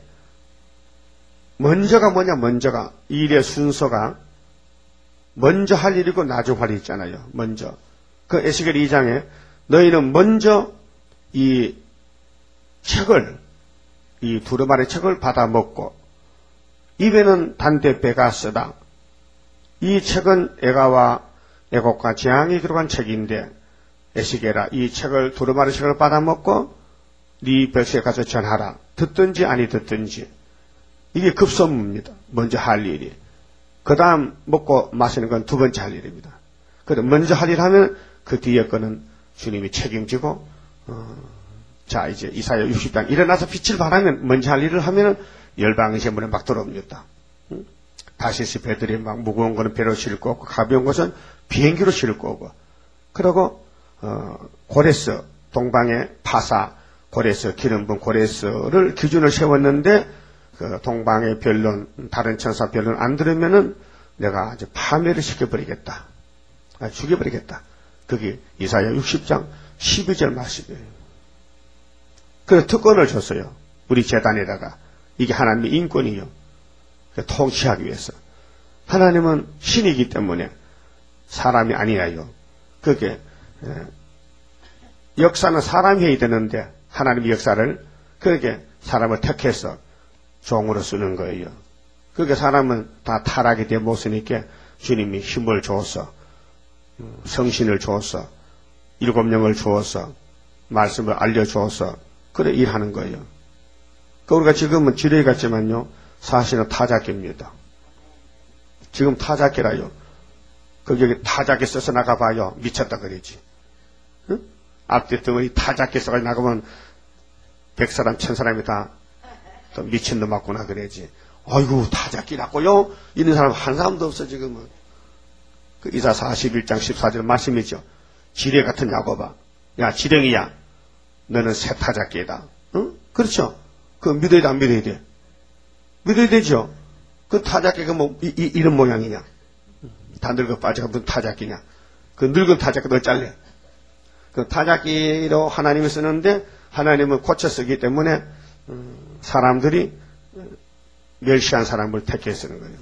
먼저가 뭐냐, 먼저가 일의 순서가 먼저 할 일이고 나중 할 일이 있잖아요. 먼저 그 에스겔 이 장에 너희는 먼저 이 책을, 이 두루마리 책을 받아 먹고 입에는 단대 배가 쓰다. 이 책은 애가와 애곡과 재앙이 기록한 책인데 에스겔아, 이 책을 두루마리 책을 받아 먹고 네 백성에 가서 전하라. 듣든지 아니 듣든지. 이게 급선무입니다. 먼저 할 일이. 그 다음 먹고 마시는 건 두 번째 할 일입니다. 그래 먼저 할 일 하면 그 뒤에 거는 주님이 책임지고, 어, 자 이제 이사야 육십 장 일어나서 빛을 발하면 먼저 할 일을 하면은 열방의 제물에 막 들어옵니다. 응? 다시스 배들이 막 무거운 거는 배로 싣고 오고 가벼운 것은 비행기로 싣고 오고. 그러고 어, 고레스 동방의 파사 고레스 기름분 고레스를 기준을 세웠는데 그 동방의 변론 다른 천사 변론 안 들으면은 내가 이제 파멸을 시켜버리겠다. 아, 죽여버리겠다. 그게 이사야 육십 장 십이 절 말씀이에요. 그래서 특권을 줬어요. 우리 재단에다가. 이게 하나님의 인권이요. 통치하기 위해서. 하나님은 신이기 때문에 사람이 아니에요. 그게 역사는 사람이 해야 되는데 하나님의 역사를 그렇게 사람을 택해서 종으로 쓰는 거예요. 그렇게 사람은 다 타락이 돼 못 쓰니까 주님이 힘을 줘서 성신을 줘서 일곱 영을 주어서 말씀을 알려주어서 그래 일하는 거예요. 그 우리가 지금은 지뢰 같지만요 사실은 타작기입니다. 지금 타작기라요. 그 여기 타작기 써서 나가봐요. 미쳤다 그러지. 응? 앞뒤 덩어리 타작기 써서 나가면 백 사람 천 사람이 다 또 미친놈 맞구나 그러지. 아이고 타작기라고요? 이런 사람 한 사람도 없어 지금은. 그 이사 사십일 장 십사 절 말씀이죠. 지뢰 같은 야곱아. 야 지렁이야. 너는 새 타작기다. 응? 그렇죠. 그 믿어야 돼 안 믿어야 돼? 믿어야 되죠. 그 타작기가 뭐 이, 이, 이런 모양이냐. 다 늙어 빠져가 무슨 타작기냐. 그 늙은 타작기 너 잘래. 그 타작기로 하나님이 쓰는데 하나님은 고쳐 쓰기 때문에 음, 사람들이 멸시한 사람을 택해 쓰는 거예요.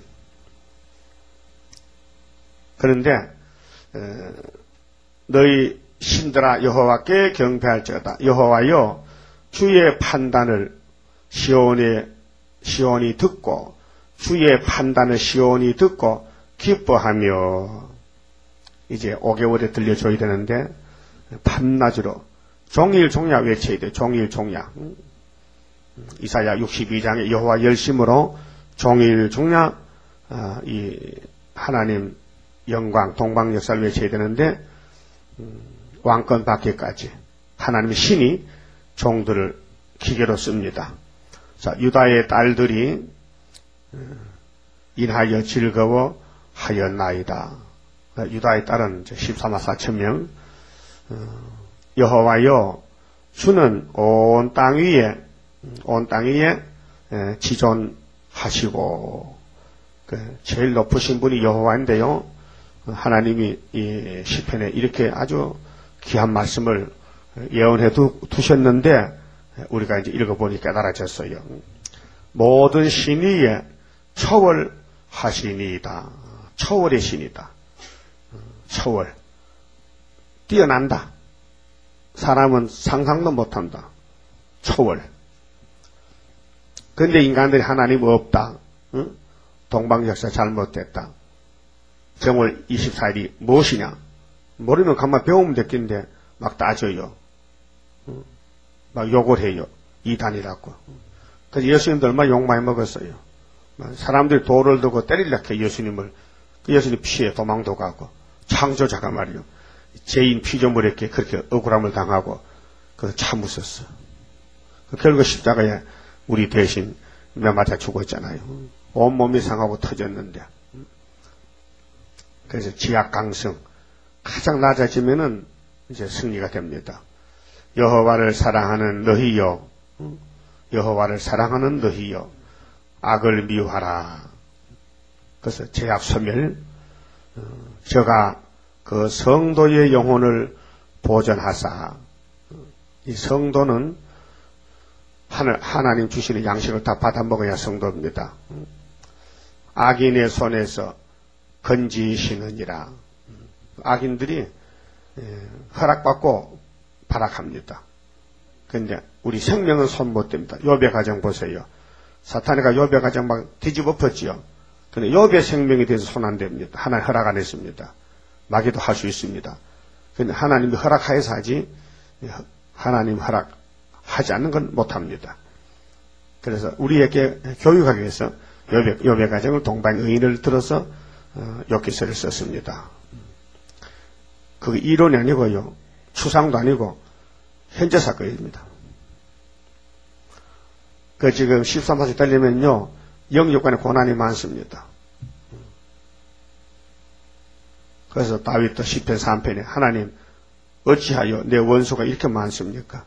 그런데 에, 너희 신들아 여호와께 경배할지어다. 여호와여 주의 판단을 시온에 시온이 듣고 주의 판단을 시온이 듣고 기뻐하며. 이제 오 개월에 들려줘야 되는데 밤낮으로 종일 종야 외쳐야 돼. 종일 종야. 이사야 육십이 장에 여호와 열심으로 종일 종야 아, 이 하나님 영광 동방 역사를 외쳐야 되는데 음, 왕권 받기까지 하나님의 신이 종들을 기계로 씁니다. 자, 유다의 딸들이 인하여 즐거워 하였나이다. 유다의 딸은 십삼만 사천 명. 여호와여, 주는 온 땅 위에, 온 땅 위에 지존하시고, 제일 높으신 분이 여호와인데요. 하나님이 이 시편에 이렇게 아주 귀한 말씀을 예언해 두, 두셨는데, 우리가 이제 읽어보니 깨달아졌어요. 모든 신 위에 초월하시니이다. 초월의 신이다. 초월. 뛰어난다. 사람은 상상도 못한다. 초월. 근데 인간들이 하나님 없다. 응? 동방역사 잘못됐다. 정월 이십사 일이 무엇이냐? 모르면 가만 배우면 됐긴데 막 따져요. 응? 막 욕을 해요. 이단이라고. 그래서 예수님도 얼마나 욕 많이 먹었어요. 사람들이 돌을 두고 때리려고 해, 예수님을. 그 예수님 피해 도망도 가고, 창조자가 말이요. 죄인 피조물에게 그렇게 억울함을 당하고, 그래서 참 웃었어. 결국 십자가에 우리 대신 몇 맞아 죽었잖아요. 온몸이 상하고 터졌는데. 그래서 지약 강성. 가장 낮아지면은 이제 승리가 됩니다. 여호와를 사랑하는 너희여. 여호와를 사랑하는 너희여. 악을 미워하라. 그래서 죄악 소멸. 저가 그 성도의 영혼을 보존하사. 이 성도는 하늘, 하나님 주시는 양식을 다 받아 먹어야 성도입니다. 악인의 손에서 건지시느니라. 악인들이 허락받고 발악합니다. 그런데 우리 생명은 손 못 댑니다. 욥의 가정 보세요. 사탄이가 욥의 가정 막 뒤집어 엎었지요. 근데 욥의 생명에 대해서 손 안 댑니다. 하나님 허락 안 했습니다. 마귀도 할 수 있습니다. 근데 하나님이 허락하여서 하지, 하나님 허락하지 않는 건 못합니다. 그래서 우리에게 교육하기 위해서 욥의, 욥의 가정을 동방 의인을 들어서 어, 욥기서를 썼습니다. 그게 이론이 아니고요. 추상도 아니고 현재 사건입니다. 그 지금 십삼 파씩 달리면요. 영육간의 고난이 많습니다. 그래서 다윗도 시편 삼 편에 하나님 어찌하여 내 원수가 이렇게 많습니까?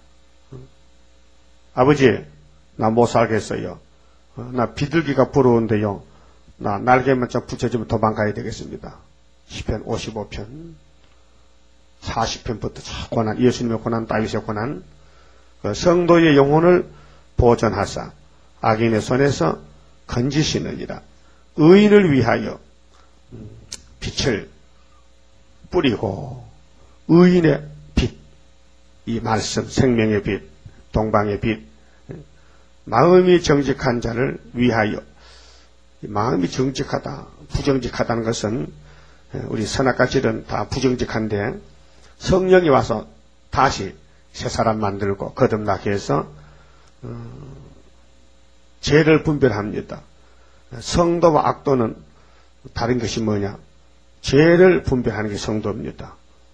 아버지 나 못 살겠어요. 나 비둘기가 부러운데요. 나 날개만 좀 붙여주면 도망가야 되겠습니다. 시편 오십오 편 사십 편부터 고난, 예수님의 고난, 다윗의 고난, 그 성도의 영혼을 보존하사 악인의 손에서 건지시느니라. 의인을 위하여 빛을 뿌리고 의인의 빛, 이 말씀, 생명의 빛, 동방의 빛, 마음이 정직한 자를 위하여. 마음이 정직하다, 부정직하다는 것은 우리 선악과질은 다 부정직한데 성령이 와서 다시 새 사람 만들고 거듭나게 해서 어, 죄를 분별합니다. 성도와 악도는 다른 것이 뭐냐? 죄를 분별하는 게 성도입니다.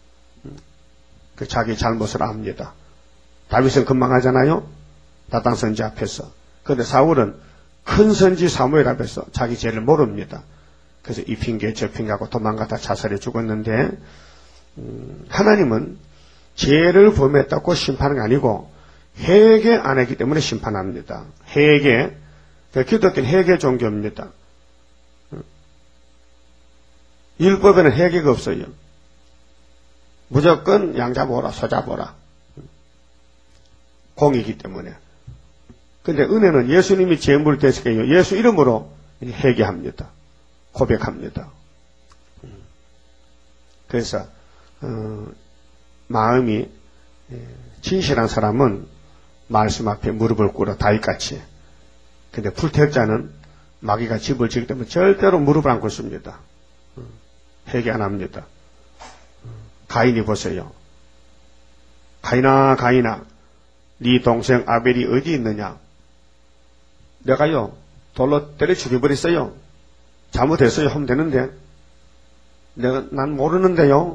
그 자기 잘못을 압니다. 다윗은 금방 하잖아요. 나단 선지 앞에서. 그런데 사울은 큰 선지 사무엘 앞에서 자기 죄를 모릅니다. 그래서 이 핑계 저 핑계하고 도망가다 자살해 죽었는데 음, 하나님은 죄를 범했다고 심판은 아니고 회개 안 했기 때문에 심판합니다. 회개, 기독교는 회개 종교입니다. 율법에는 회개가 없어요. 무조건 양 잡아오라, 소 잡아오라. 공이기 때문에. 근데 은혜는 예수님이 제물 되시게요. 예수 이름으로 회개합니다. 고백합니다. 그래서 어, 마음이 진실한 사람은 말씀 앞에 무릎을 꿇어 다윗같이. 근데 불택자는 마귀가 집을 지기 때문에 절대로 무릎을 안 꿇습니다. 회개 안 합니다. 가인이 보세요. 가인아 가인아 네 동생 아벨이 어디 있느냐? 내가요 돌로 때려 죽여버렸어요. 잘못했어요 하면 되는데 내가 난 모르는데요.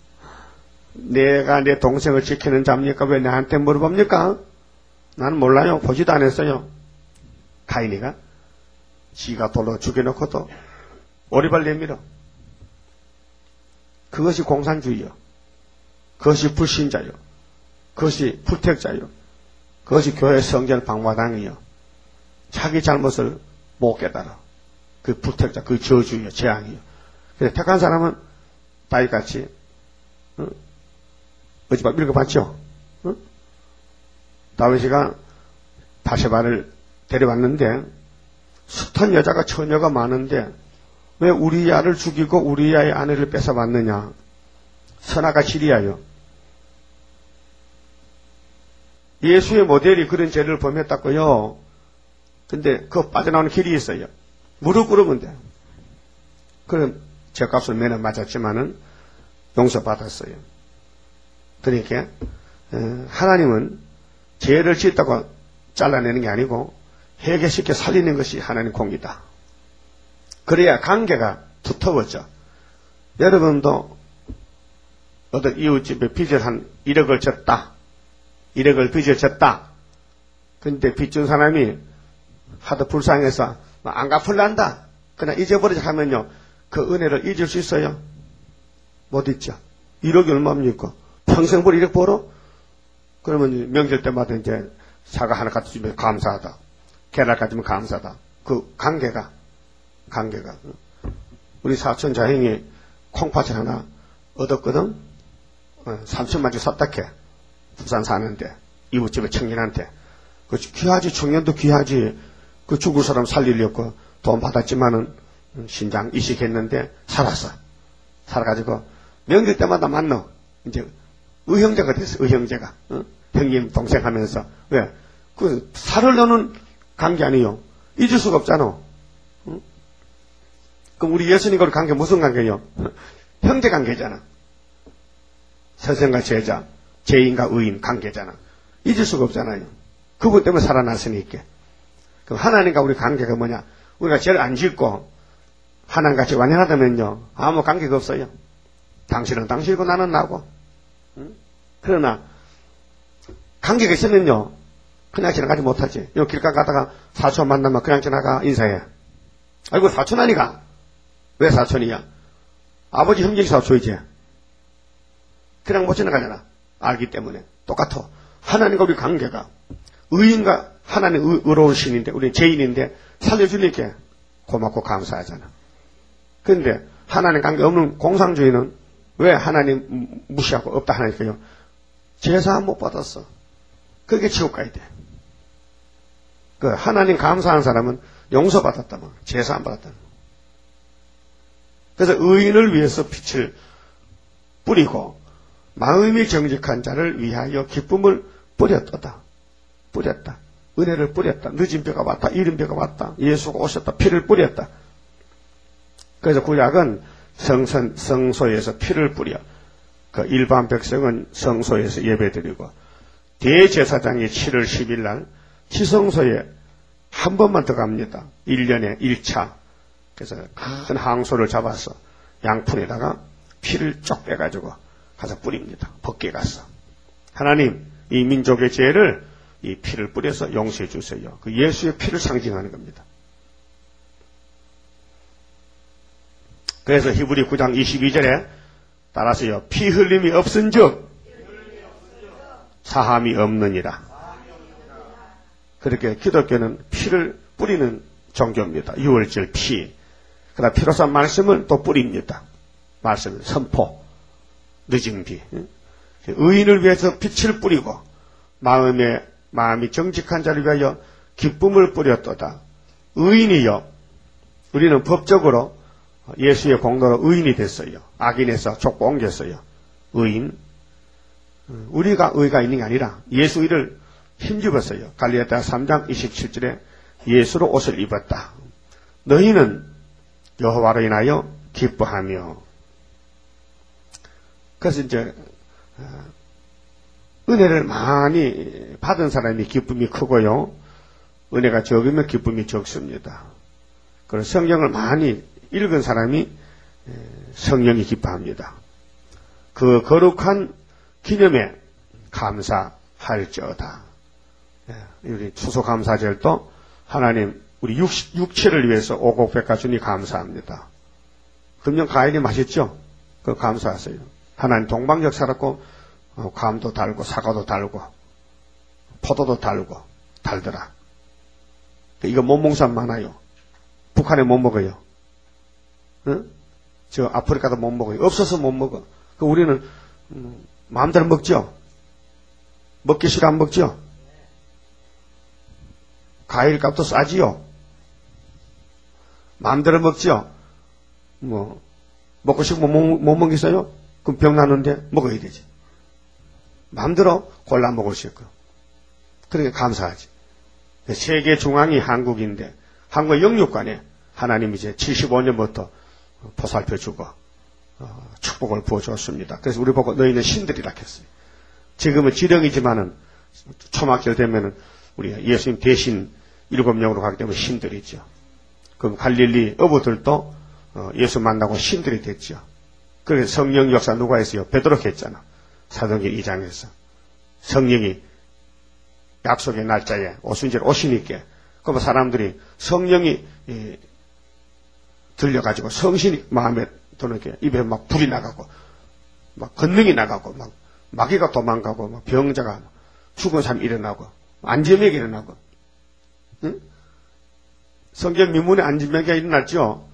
내가 내 동생을 지키는 자입니까? 왜 나한테 물어봅니까? 나는 몰라요. 보지도 안 했어요. 가인이가 지가 돌로 죽여놓고도 오리발 내밀어. 그것이 공산주의요. 그것이 불신자요. 그것이 불택자요. 그것이 교회 성전 방화당이요. 자기 잘못을 못 깨달아. 그 불택자, 그 저주요, 재앙이요. 그래서 택한 사람은 다윗같이 어? 어젯밤 읽어봤죠? 어? 다윗이가 바세바를 데려왔는데 숱한 여자가 처녀가 많은데 왜 우리야를 죽이고 우리야의 아내를 뺏어왔느냐? 선아가 시리아요. 예수의 모델이 그런 죄를 범했다고요. 근데 그 빠져나오는 길이 있어요. 무릎 꿇으면 돼. 그럼 죄값을 매는 맞았지만은 용서받았어요. 그러니까 하나님은 죄를 짓다고 잘라내는 게 아니고 회개시켜 살리는 것이 하나님 공이다. 그래야 관계가 두터워져. 여러분도 어떤 이웃집에 빚을 한 일억을 졌다. 일억을 빚을 졌다. 근데 빚 준 사람이 하도 불쌍해서 안 갚을란다. 그냥 잊어버리자 하면요. 그 은혜를 잊을 수 있어요? 못 잊죠. 일억이 얼마입니까? 평생 벌 일억 벌어? 그러면 명절 때마다 이제 사과 하나 갖다 주면 감사하다. 계란 갖다 주면 감사하다. 그 관계가, 관계가. 우리 사촌 자형이 콩팥을 하나 얻었거든? 삼천만 주 샀다 캐. 부산 사는데. 이웃집에 청년한테. 그 귀하지, 청년도 귀하지. 그 죽을 사람 살리려고 돈 받았지만은 신장 이식했는데 살았어. 살아가지고 명절 때마다 만나. 이제 의형제가 됐어. 의형제가. 어? 형님 동생 하면서. 왜? 그 살을 넣는 관계 아니요. 잊을 수가 없잖아. 어? 그럼 우리 예수님과 관계 무슨 관계요? 형제 관계잖아. 선생과 제자, 죄인과 의인 관계잖아. 잊을 수가 없잖아요. 그분 때문에 살아났으니까. 그럼 하나님과 우리 관계가 뭐냐? 우리가 죄를 안 짓고 하나님같이 완연하다면요. 아무 관계가 없어요. 당신은 당신이고 나는 나고. 응? 그러나 관계가 있으면요. 그냥 지나가지 못하지. 요 길가 가다가 사촌 만나면 그냥 지나가 인사해. 아이고 사촌 아니가? 왜 사촌이야? 아버지 형제이 사촌이지. 그냥 못 지나가잖아. 알기 때문에. 똑같아. 하나님과 우리 관계가 의인과 하나님 의, 의로운 신인데 우리 죄인인데 살려주니까 고맙고 감사하잖아. 그런데 하나님 관계 없는 공상주의는 왜 하나님 무시하고 없다 하니까요. 제사 못 받았어. 그게 지옥 가야 돼. 그 하나님 감사한 사람은 용서받았다면 제사 안 받았다면. 그래서 의인을 위해서 빛을 뿌리고 마음이 정직한 자를 위하여 기쁨을 뿌렸다. 뿌렸다. 은혜를 뿌렸다. 늦은 벼가 왔다. 이른 벼가 왔다. 예수가 오셨다. 피를 뿌렸다. 그래서 구약은 성선, 성소에서 피를 뿌려. 그 일반 백성은 성소에서 예배드리고 대제사장이 칠월 십일 날 지성소에 한 번만 더 갑니다. 일 년에 일 차. 그래서 큰 항소를 잡아서 양푼에다가 피를 쪽 빼가지고 가서 뿌립니다. 벗게 가서. 하나님, 이 민족의 죄를 이 피를 뿌려서 용서해 주세요. 그 예수의 피를 상징하는 겁니다. 그래서 히브리 구 장 이십이 절에 따라서요. 피 흘림이 없은즉 사함이 없느니라. 그렇게 기독교는 피를 뿌리는 종교입니다. 유월절 피. 그다음 피로서 말씀을 또 뿌립니다. 말씀을 선포. 늦은 비. 의인을 위해서 빛을 뿌리고 마음에 마음이 정직한 자를 위하여 기쁨을 뿌렸도다. 의인이요. 우리는 법적으로 예수의 공로로 의인이 됐어요. 악인에서 족보 옮겼어요. 의인. 우리가 의가 있는 게 아니라 예수 의를 힘입었어요. 갈라디아 삼 장 이십칠 절에 예수로 옷을 입었다. 너희는 여호와로 인하여 기뻐하며. 그래서 이제 은혜를 많이 받은 사람이 기쁨이 크고요. 은혜가 적으면 기쁨이 적습니다. 그래서 성경을 많이 읽은 사람이 성령이 기뻐합니다. 그 거룩한 기념에 감사할지어다. 우리 추수감사절도 하나님, 우리 육, 육체를 위해서 오곡백화 주니 감사합니다. 금년 과일이 맛있죠? 그 감사하세요. 하나님 동방역 살았고, 어, 감도 달고, 사과도 달고, 포도도 달고, 달더라. 이거 못 먹는 사람 많아요. 북한에 못 먹어요. 응? 저 아프리카도 못 먹어요. 없어서 못 먹어. 그 우리는 음, 마음대로 먹죠. 먹기 싫어 안 먹죠. 과일 값도 싸지요. 마음대로 먹죠. 뭐 먹고 싶으면 못, 못 먹겠어요? 그럼 병 나는데 먹어야 되지. 마음대로 골라 먹을 수 있고. 그러니까 감사하지. 세계 중앙이 한국인데 한국 영육관에 하나님이 이제 칠십오 년부터 보살펴 주고 어, 축복을 부어줬습니다. 그래서 우리 보고 너희는 신들이라 했어요. 지금은 지령이지만은 초막절 되면은 우리가 예수님 대신 일곱 명으로 가기 때문에 신들이죠. 그럼 갈릴리 어부들도 어, 예수 만나고 신들이 됐죠. 그래서 성령 역사 누가 했어요? 베드로 했잖아. 사도행전 이 장에서 성령이 약속의 날짜에 오순절 오시니까 그러면 사람들이 성령이 이, 들려가지고 성신이 마음에 드는 게 입에 막 불이 나가고 막 권능이 나가고 막 마귀가 도망가고 막 병자가 죽은 사람 일어나고 안진맥이 일어나고 응? 성경 민문에 안진맥이 일어났죠.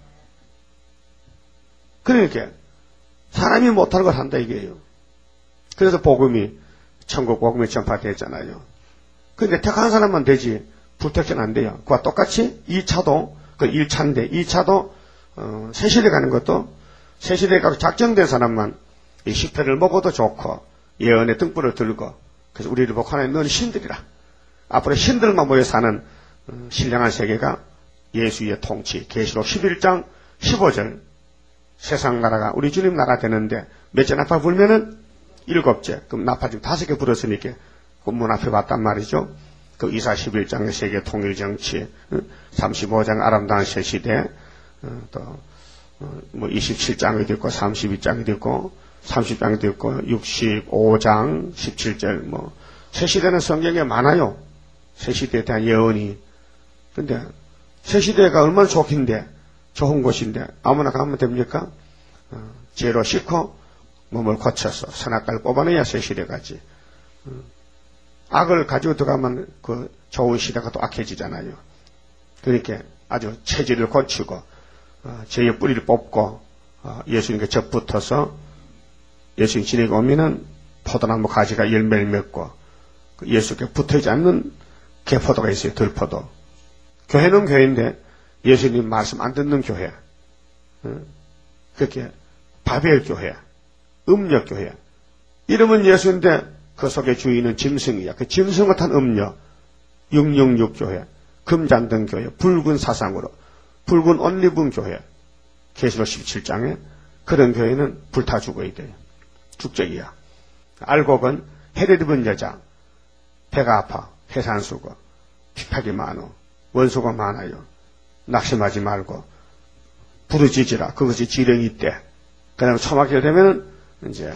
그러니까 사람이 못하는 걸 한다 이게요. 그래서 복음이 천국 복음이 전파됐잖아요. 근데 택한 사람만 되지 불택전 안 돼요. 그와 똑같이 이 차도 그 일 차인데 이 차도 어, 새시대 가는 것도 새시대 가서 작정된 사람만 이 식패를 먹어도 좋고 예언의 등불을 들고 그래서 우리를 보고 하나님 너는 신들이라. 앞으로 신들만 모여 사는 어, 신령한 세계가 예수의 통치 계시록 십일 장 십오 절 세상 나라가 우리 주님 나라 되는데 몇째 나팔 불면은 일곱째 그럼 나팔 지금 다섯 개 불었으니까 그 문 앞에 봤단 말이죠. 그 이사 십일 장의 세계 통일 정치, 삼십오 장 아름다운 새 시대, 또 뭐 이십칠 장이 있고 삼십이 장이 있고 삼십 장이 있고 육십오 장 십칠 절 뭐 새 시대는 성경에 많아요. 새 시대에 대한 예언이. 근데 새 시대가 얼마나 좋긴데 좋은 곳인데 아무나 가면 됩니까? 죄로 씻고 몸을 고쳐서 선악과를 뽑아내야 새 시대가지. 악을 가지고 들어가면 그 좋은 시대가 또 악해지잖아요. 그러니까 아주 체질을 고치고 어, 죄의 뿌리를 뽑고 어, 예수님께 접붙어서 예수님 지내고 오면은 포도나무 가지가 열매를 맺고 그 예수께 붙어있지 않는 개포도가 있어요. 들포도. 교회는 교회인데 예수님 말씀 안 듣는 교회. 어? 그렇게 바벨 교회, 음력 교회. 이름은 예수인데 그 속에 주인은 짐승이야. 그 짐승을 탄 음녀, 육육육 교회, 금잔등 교회, 붉은 사상으로, 붉은 옷 입은 교회, 계시록 십칠 장에 그런 교회는 불타 죽어야 돼요. 죽적이야. 알곡은 해를 입은 여자, 배가 아파, 해산수고, 핍박이 많어, 원수가 많아요. 낙심하지 말고, 부르짖으라. 그것이 지령이 있대. 그 다음에 초막절 되면은, 이제,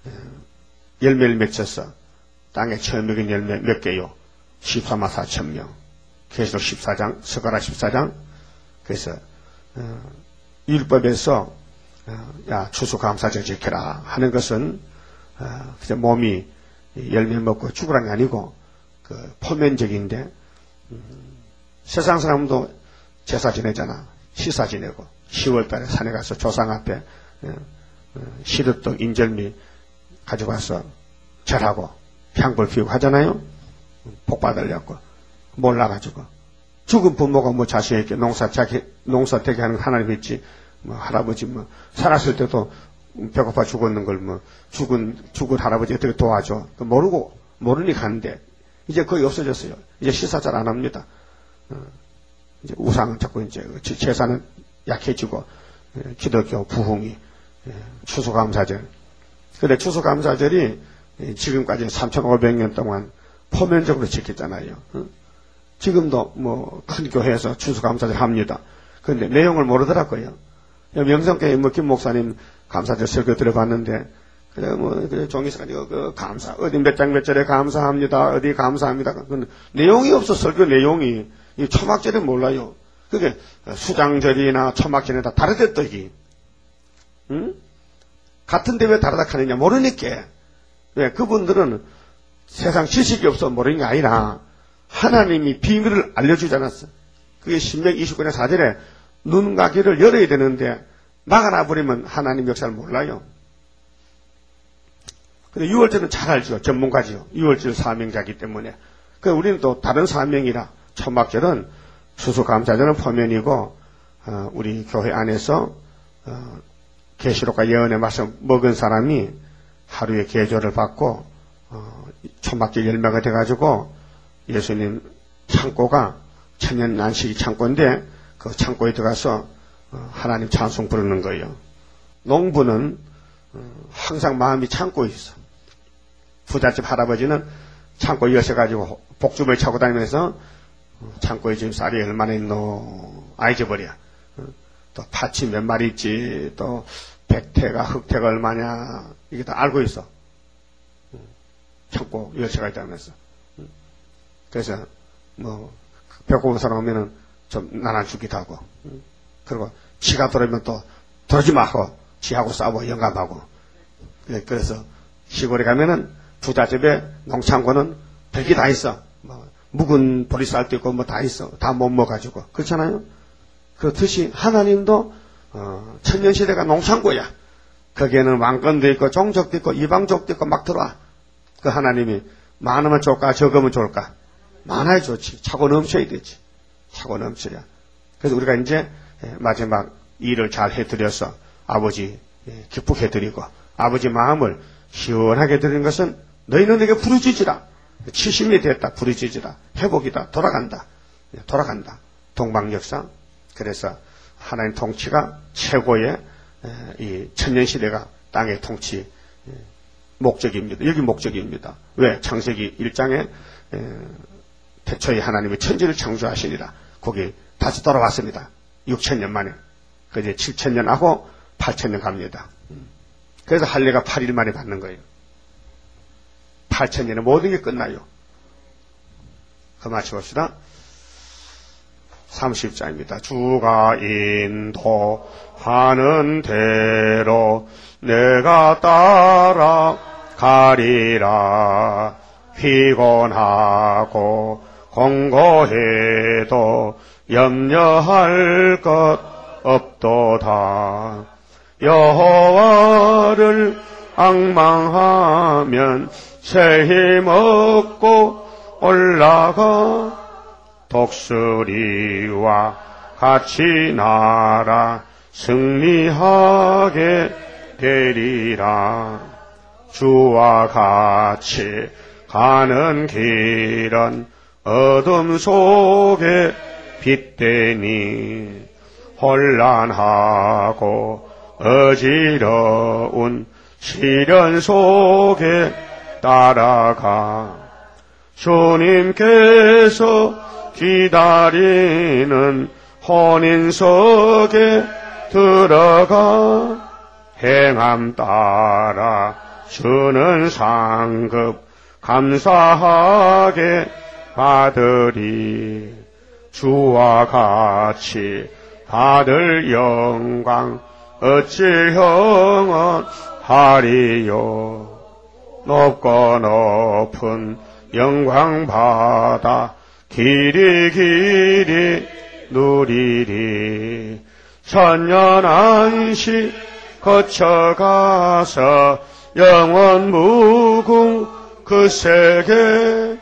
열매를 맺혀서 땅에 처음 먹인 열매 몇 개요? 십사만 사천 명. 계시록 십사 장, 스가랴 십사 장. 그래서 어, 율법에서 어, 야 추수감사절 지켜라 하는 것은 어, 그냥 몸이 열매 먹고 죽으라는 게 아니고 그 포면적인데 음, 세상 사람도 제사 지내잖아. 시사 지내고 시월 달에 산에 가서 조상 앞에 어, 어, 시루떡 인절미 가져가서 절하고 향불 피우고 하잖아요. 복 받으려고 몰라가지고 죽은 부모가 뭐 자식에게 농사 자기 농사 되게 하는 하나님 있지. 뭐 할아버지 뭐 살았을 때도 배고파 죽었는 걸 뭐 죽은 죽은 할아버지 어떻게 도와줘? 모르고 모르니 가는데 이제 거의 없어졌어요. 이제 시사 잘 안 합니다. 어, 이제 우상은 자꾸 이제 제사는 약해지고 예, 기독교 부흥이 예, 추수감사절. 근데 추수감사절이 지금까지 삼천오백 년 동안 포면적으로 지켰잖아요. 지금도 뭐 큰 교회에서 추수감사절 합니다. 그런데 내용을 모르더라고요. 명성교회 뭐 김 목사님 감사절 설교 들어봤는데 그래 뭐 그래 종이서 가지고 그 감사 어디 몇 장 몇 절에 감사합니다. 어디 감사합니다. 그 내용이 없어 설교 내용이 이 초막절은 몰라요. 그게 수장절이나 초막절이 다 다르대 떡이. 응? 같은데 왜 다르다 하느냐 모르니까. 왜 그분들은 세상 지식이 없어 모르는 게 아니라 하나님이 비밀을 알려주지 않았어. 그게 신명 이십구 장 사 절에 눈과 귀를 열어야 되는데 막아놔 버리면 하나님 역사를 몰라요. 근데 유월절은 잘 알죠. 전문가지요. 유월절 사명자이기 때문에. 그 우리는 또 다른 사명이라 초막절은 추수감사절은 포면이고 어, 우리 교회 안에서 어, 계시록과 예언의 말씀 먹은 사람이 하루에 계절을 받고 어, 초막절 열매가 돼가지고 예수님 창고가 천년 안식이 창고인데 그 창고에 들어가서 어, 하나님 찬송 부르는 거예요. 농부는 어, 항상 마음이 창고에 있어. 부잣집 할아버지는 창고에 여셔가지고 복주머니 차고 다니면서 어, 창고에 지금 쌀이 얼마나 있노 아 잊어버려. 어, 또 팥이 몇 마리 있지 또 백태가 흑태가 얼마냐 이게 다 알고 있어. 어, 창고 여셔가 있다면서. 어, 그래서 뭐 배고픈 사람 오면은 좀 나눠 주기도 하고 어, 그리고 지가 들어오면 또 들어오지 마 하고 지하고 싸우고 영감하고. 네, 그래서 시골에 가면은 부잣집에 농창고는 별게 다 있어. 뭐 묵은 보리쌀도 있고 뭐 다 있어. 다 못 먹어가지고 그렇잖아요. 그렇듯이 하나님도 어, 천년시대가 농창고야. 거기에는 왕권도 있고 종족도 있고 이방족도 있고 막 들어와. 그 하나님이 많으면 좋을까 적으면 좋을까? 많아야 좋지. 차고 넘쳐야 되지. 차고 넘쳐야. 그래서 우리가 이제 마지막 일을 잘 해드려서 아버지 기쁘게 해드리고 아버지 마음을 시원하게 드리는 것은 너희는 내게 부르짖으라. 칠십이 됐다. 부르짖으라. 회복이다. 돌아간다. 돌아간다. 동방역사. 그래서 하나님 통치가 최고의 이 천년시대가 땅의 통치 목적입니다. 여기 목적입니다. 왜? 창세기 일 장에 태초에 하나님의 천지를 창조하시니라. 거기 다시 돌아왔습니다. 육천 년 만에. 그 이제 칠천 년 하고 팔천 년 갑니다. 그래서 할례가 팔 일 만에 받는 거예요. 팔천 년에 모든 게 끝나요. 그 마쳐봅시다. 삼십 장입니다. 주가 인도하는 대로 내가 따라가리라. 피곤하고 공고해도 염려할 것 없도다. 여호와를 앙망하면 새 힘 얻고 올라가. 독수리와 같이 날아 승리하게 되리라. 주와 같이 가는 길은 어둠 속에 빛되니 혼란하고 어지러운 시련 속에 따라가. 주님께서 기다리는 혼인석에 들어가 행함 따라 주는 상급 감사하게 받으리. 주와 같이 받을 영광 어찌 형언하리요. 높고 높은 영광 받아 길이 길이 누리리. 천년 안식 거쳐가서 영원 무궁 그 세계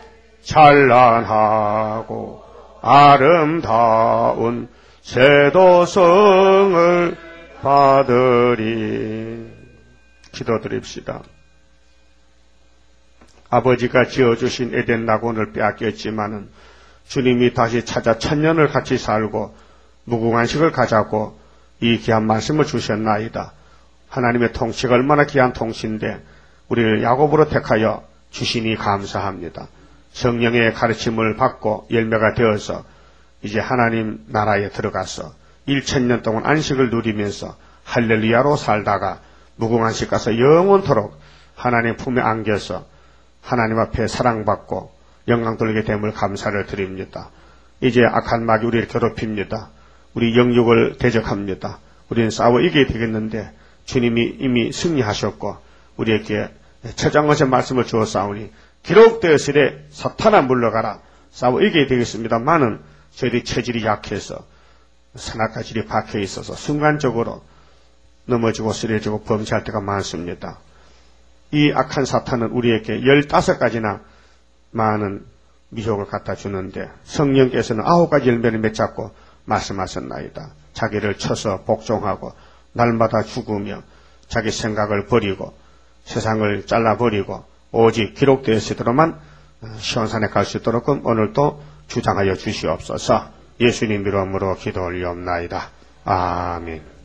찬란하고 아름다운 세도성을 받으리. 기도드립시다. 아버지가 지어주신 에덴 낙원을 빼앗겼지만은 주님이 다시 찾아 천년을 같이 살고 무궁한식을 가자고 이 귀한 말씀을 주셨나이다. 하나님의 통치가 얼마나 귀한 통치인데 우리를 야곱으로 택하여 주시니 감사합니다. 성령의 가르침을 받고 열매가 되어서 이제 하나님 나라에 들어가서 일천 년 동안 안식을 누리면서 할렐루야로 살다가 무궁한식 가서 영원토록 하나님 품에 안겨서 하나님 앞에 사랑받고 영광 돌리게 됨을 감사를 드립니다. 이제 악한 마귀 우리를 괴롭힙니다. 우리 영육을 대적합니다. 우리는 싸워 이겨야 되겠는데 주님이 이미 승리하셨고 우리에게 최장것의 말씀을 주었사오니 기록되었으되 사탄아 물러가라. 싸워 이겨야 되겠습니다만은 저희들이 체질이 약해서 산악가질이 박혀 있어서 순간적으로 넘어지고 쓰러지고 범죄할 때가 많습니다. 이 악한 사탄은 우리에게 열다섯 가지나 많은 미혹을 갖다 주는데 성령께서는 아홉 가지 열매를 맺잡고 말씀하셨나이다. 자기를 쳐서 복종하고 날마다 죽으며 자기 생각을 버리고 세상을 잘라버리고 오직 기록되었으도록만 시온산에 갈 수 있도록 오늘도 주장하여 주시옵소서. 예수님 이름으로 기도 올리옵나이다. 아멘.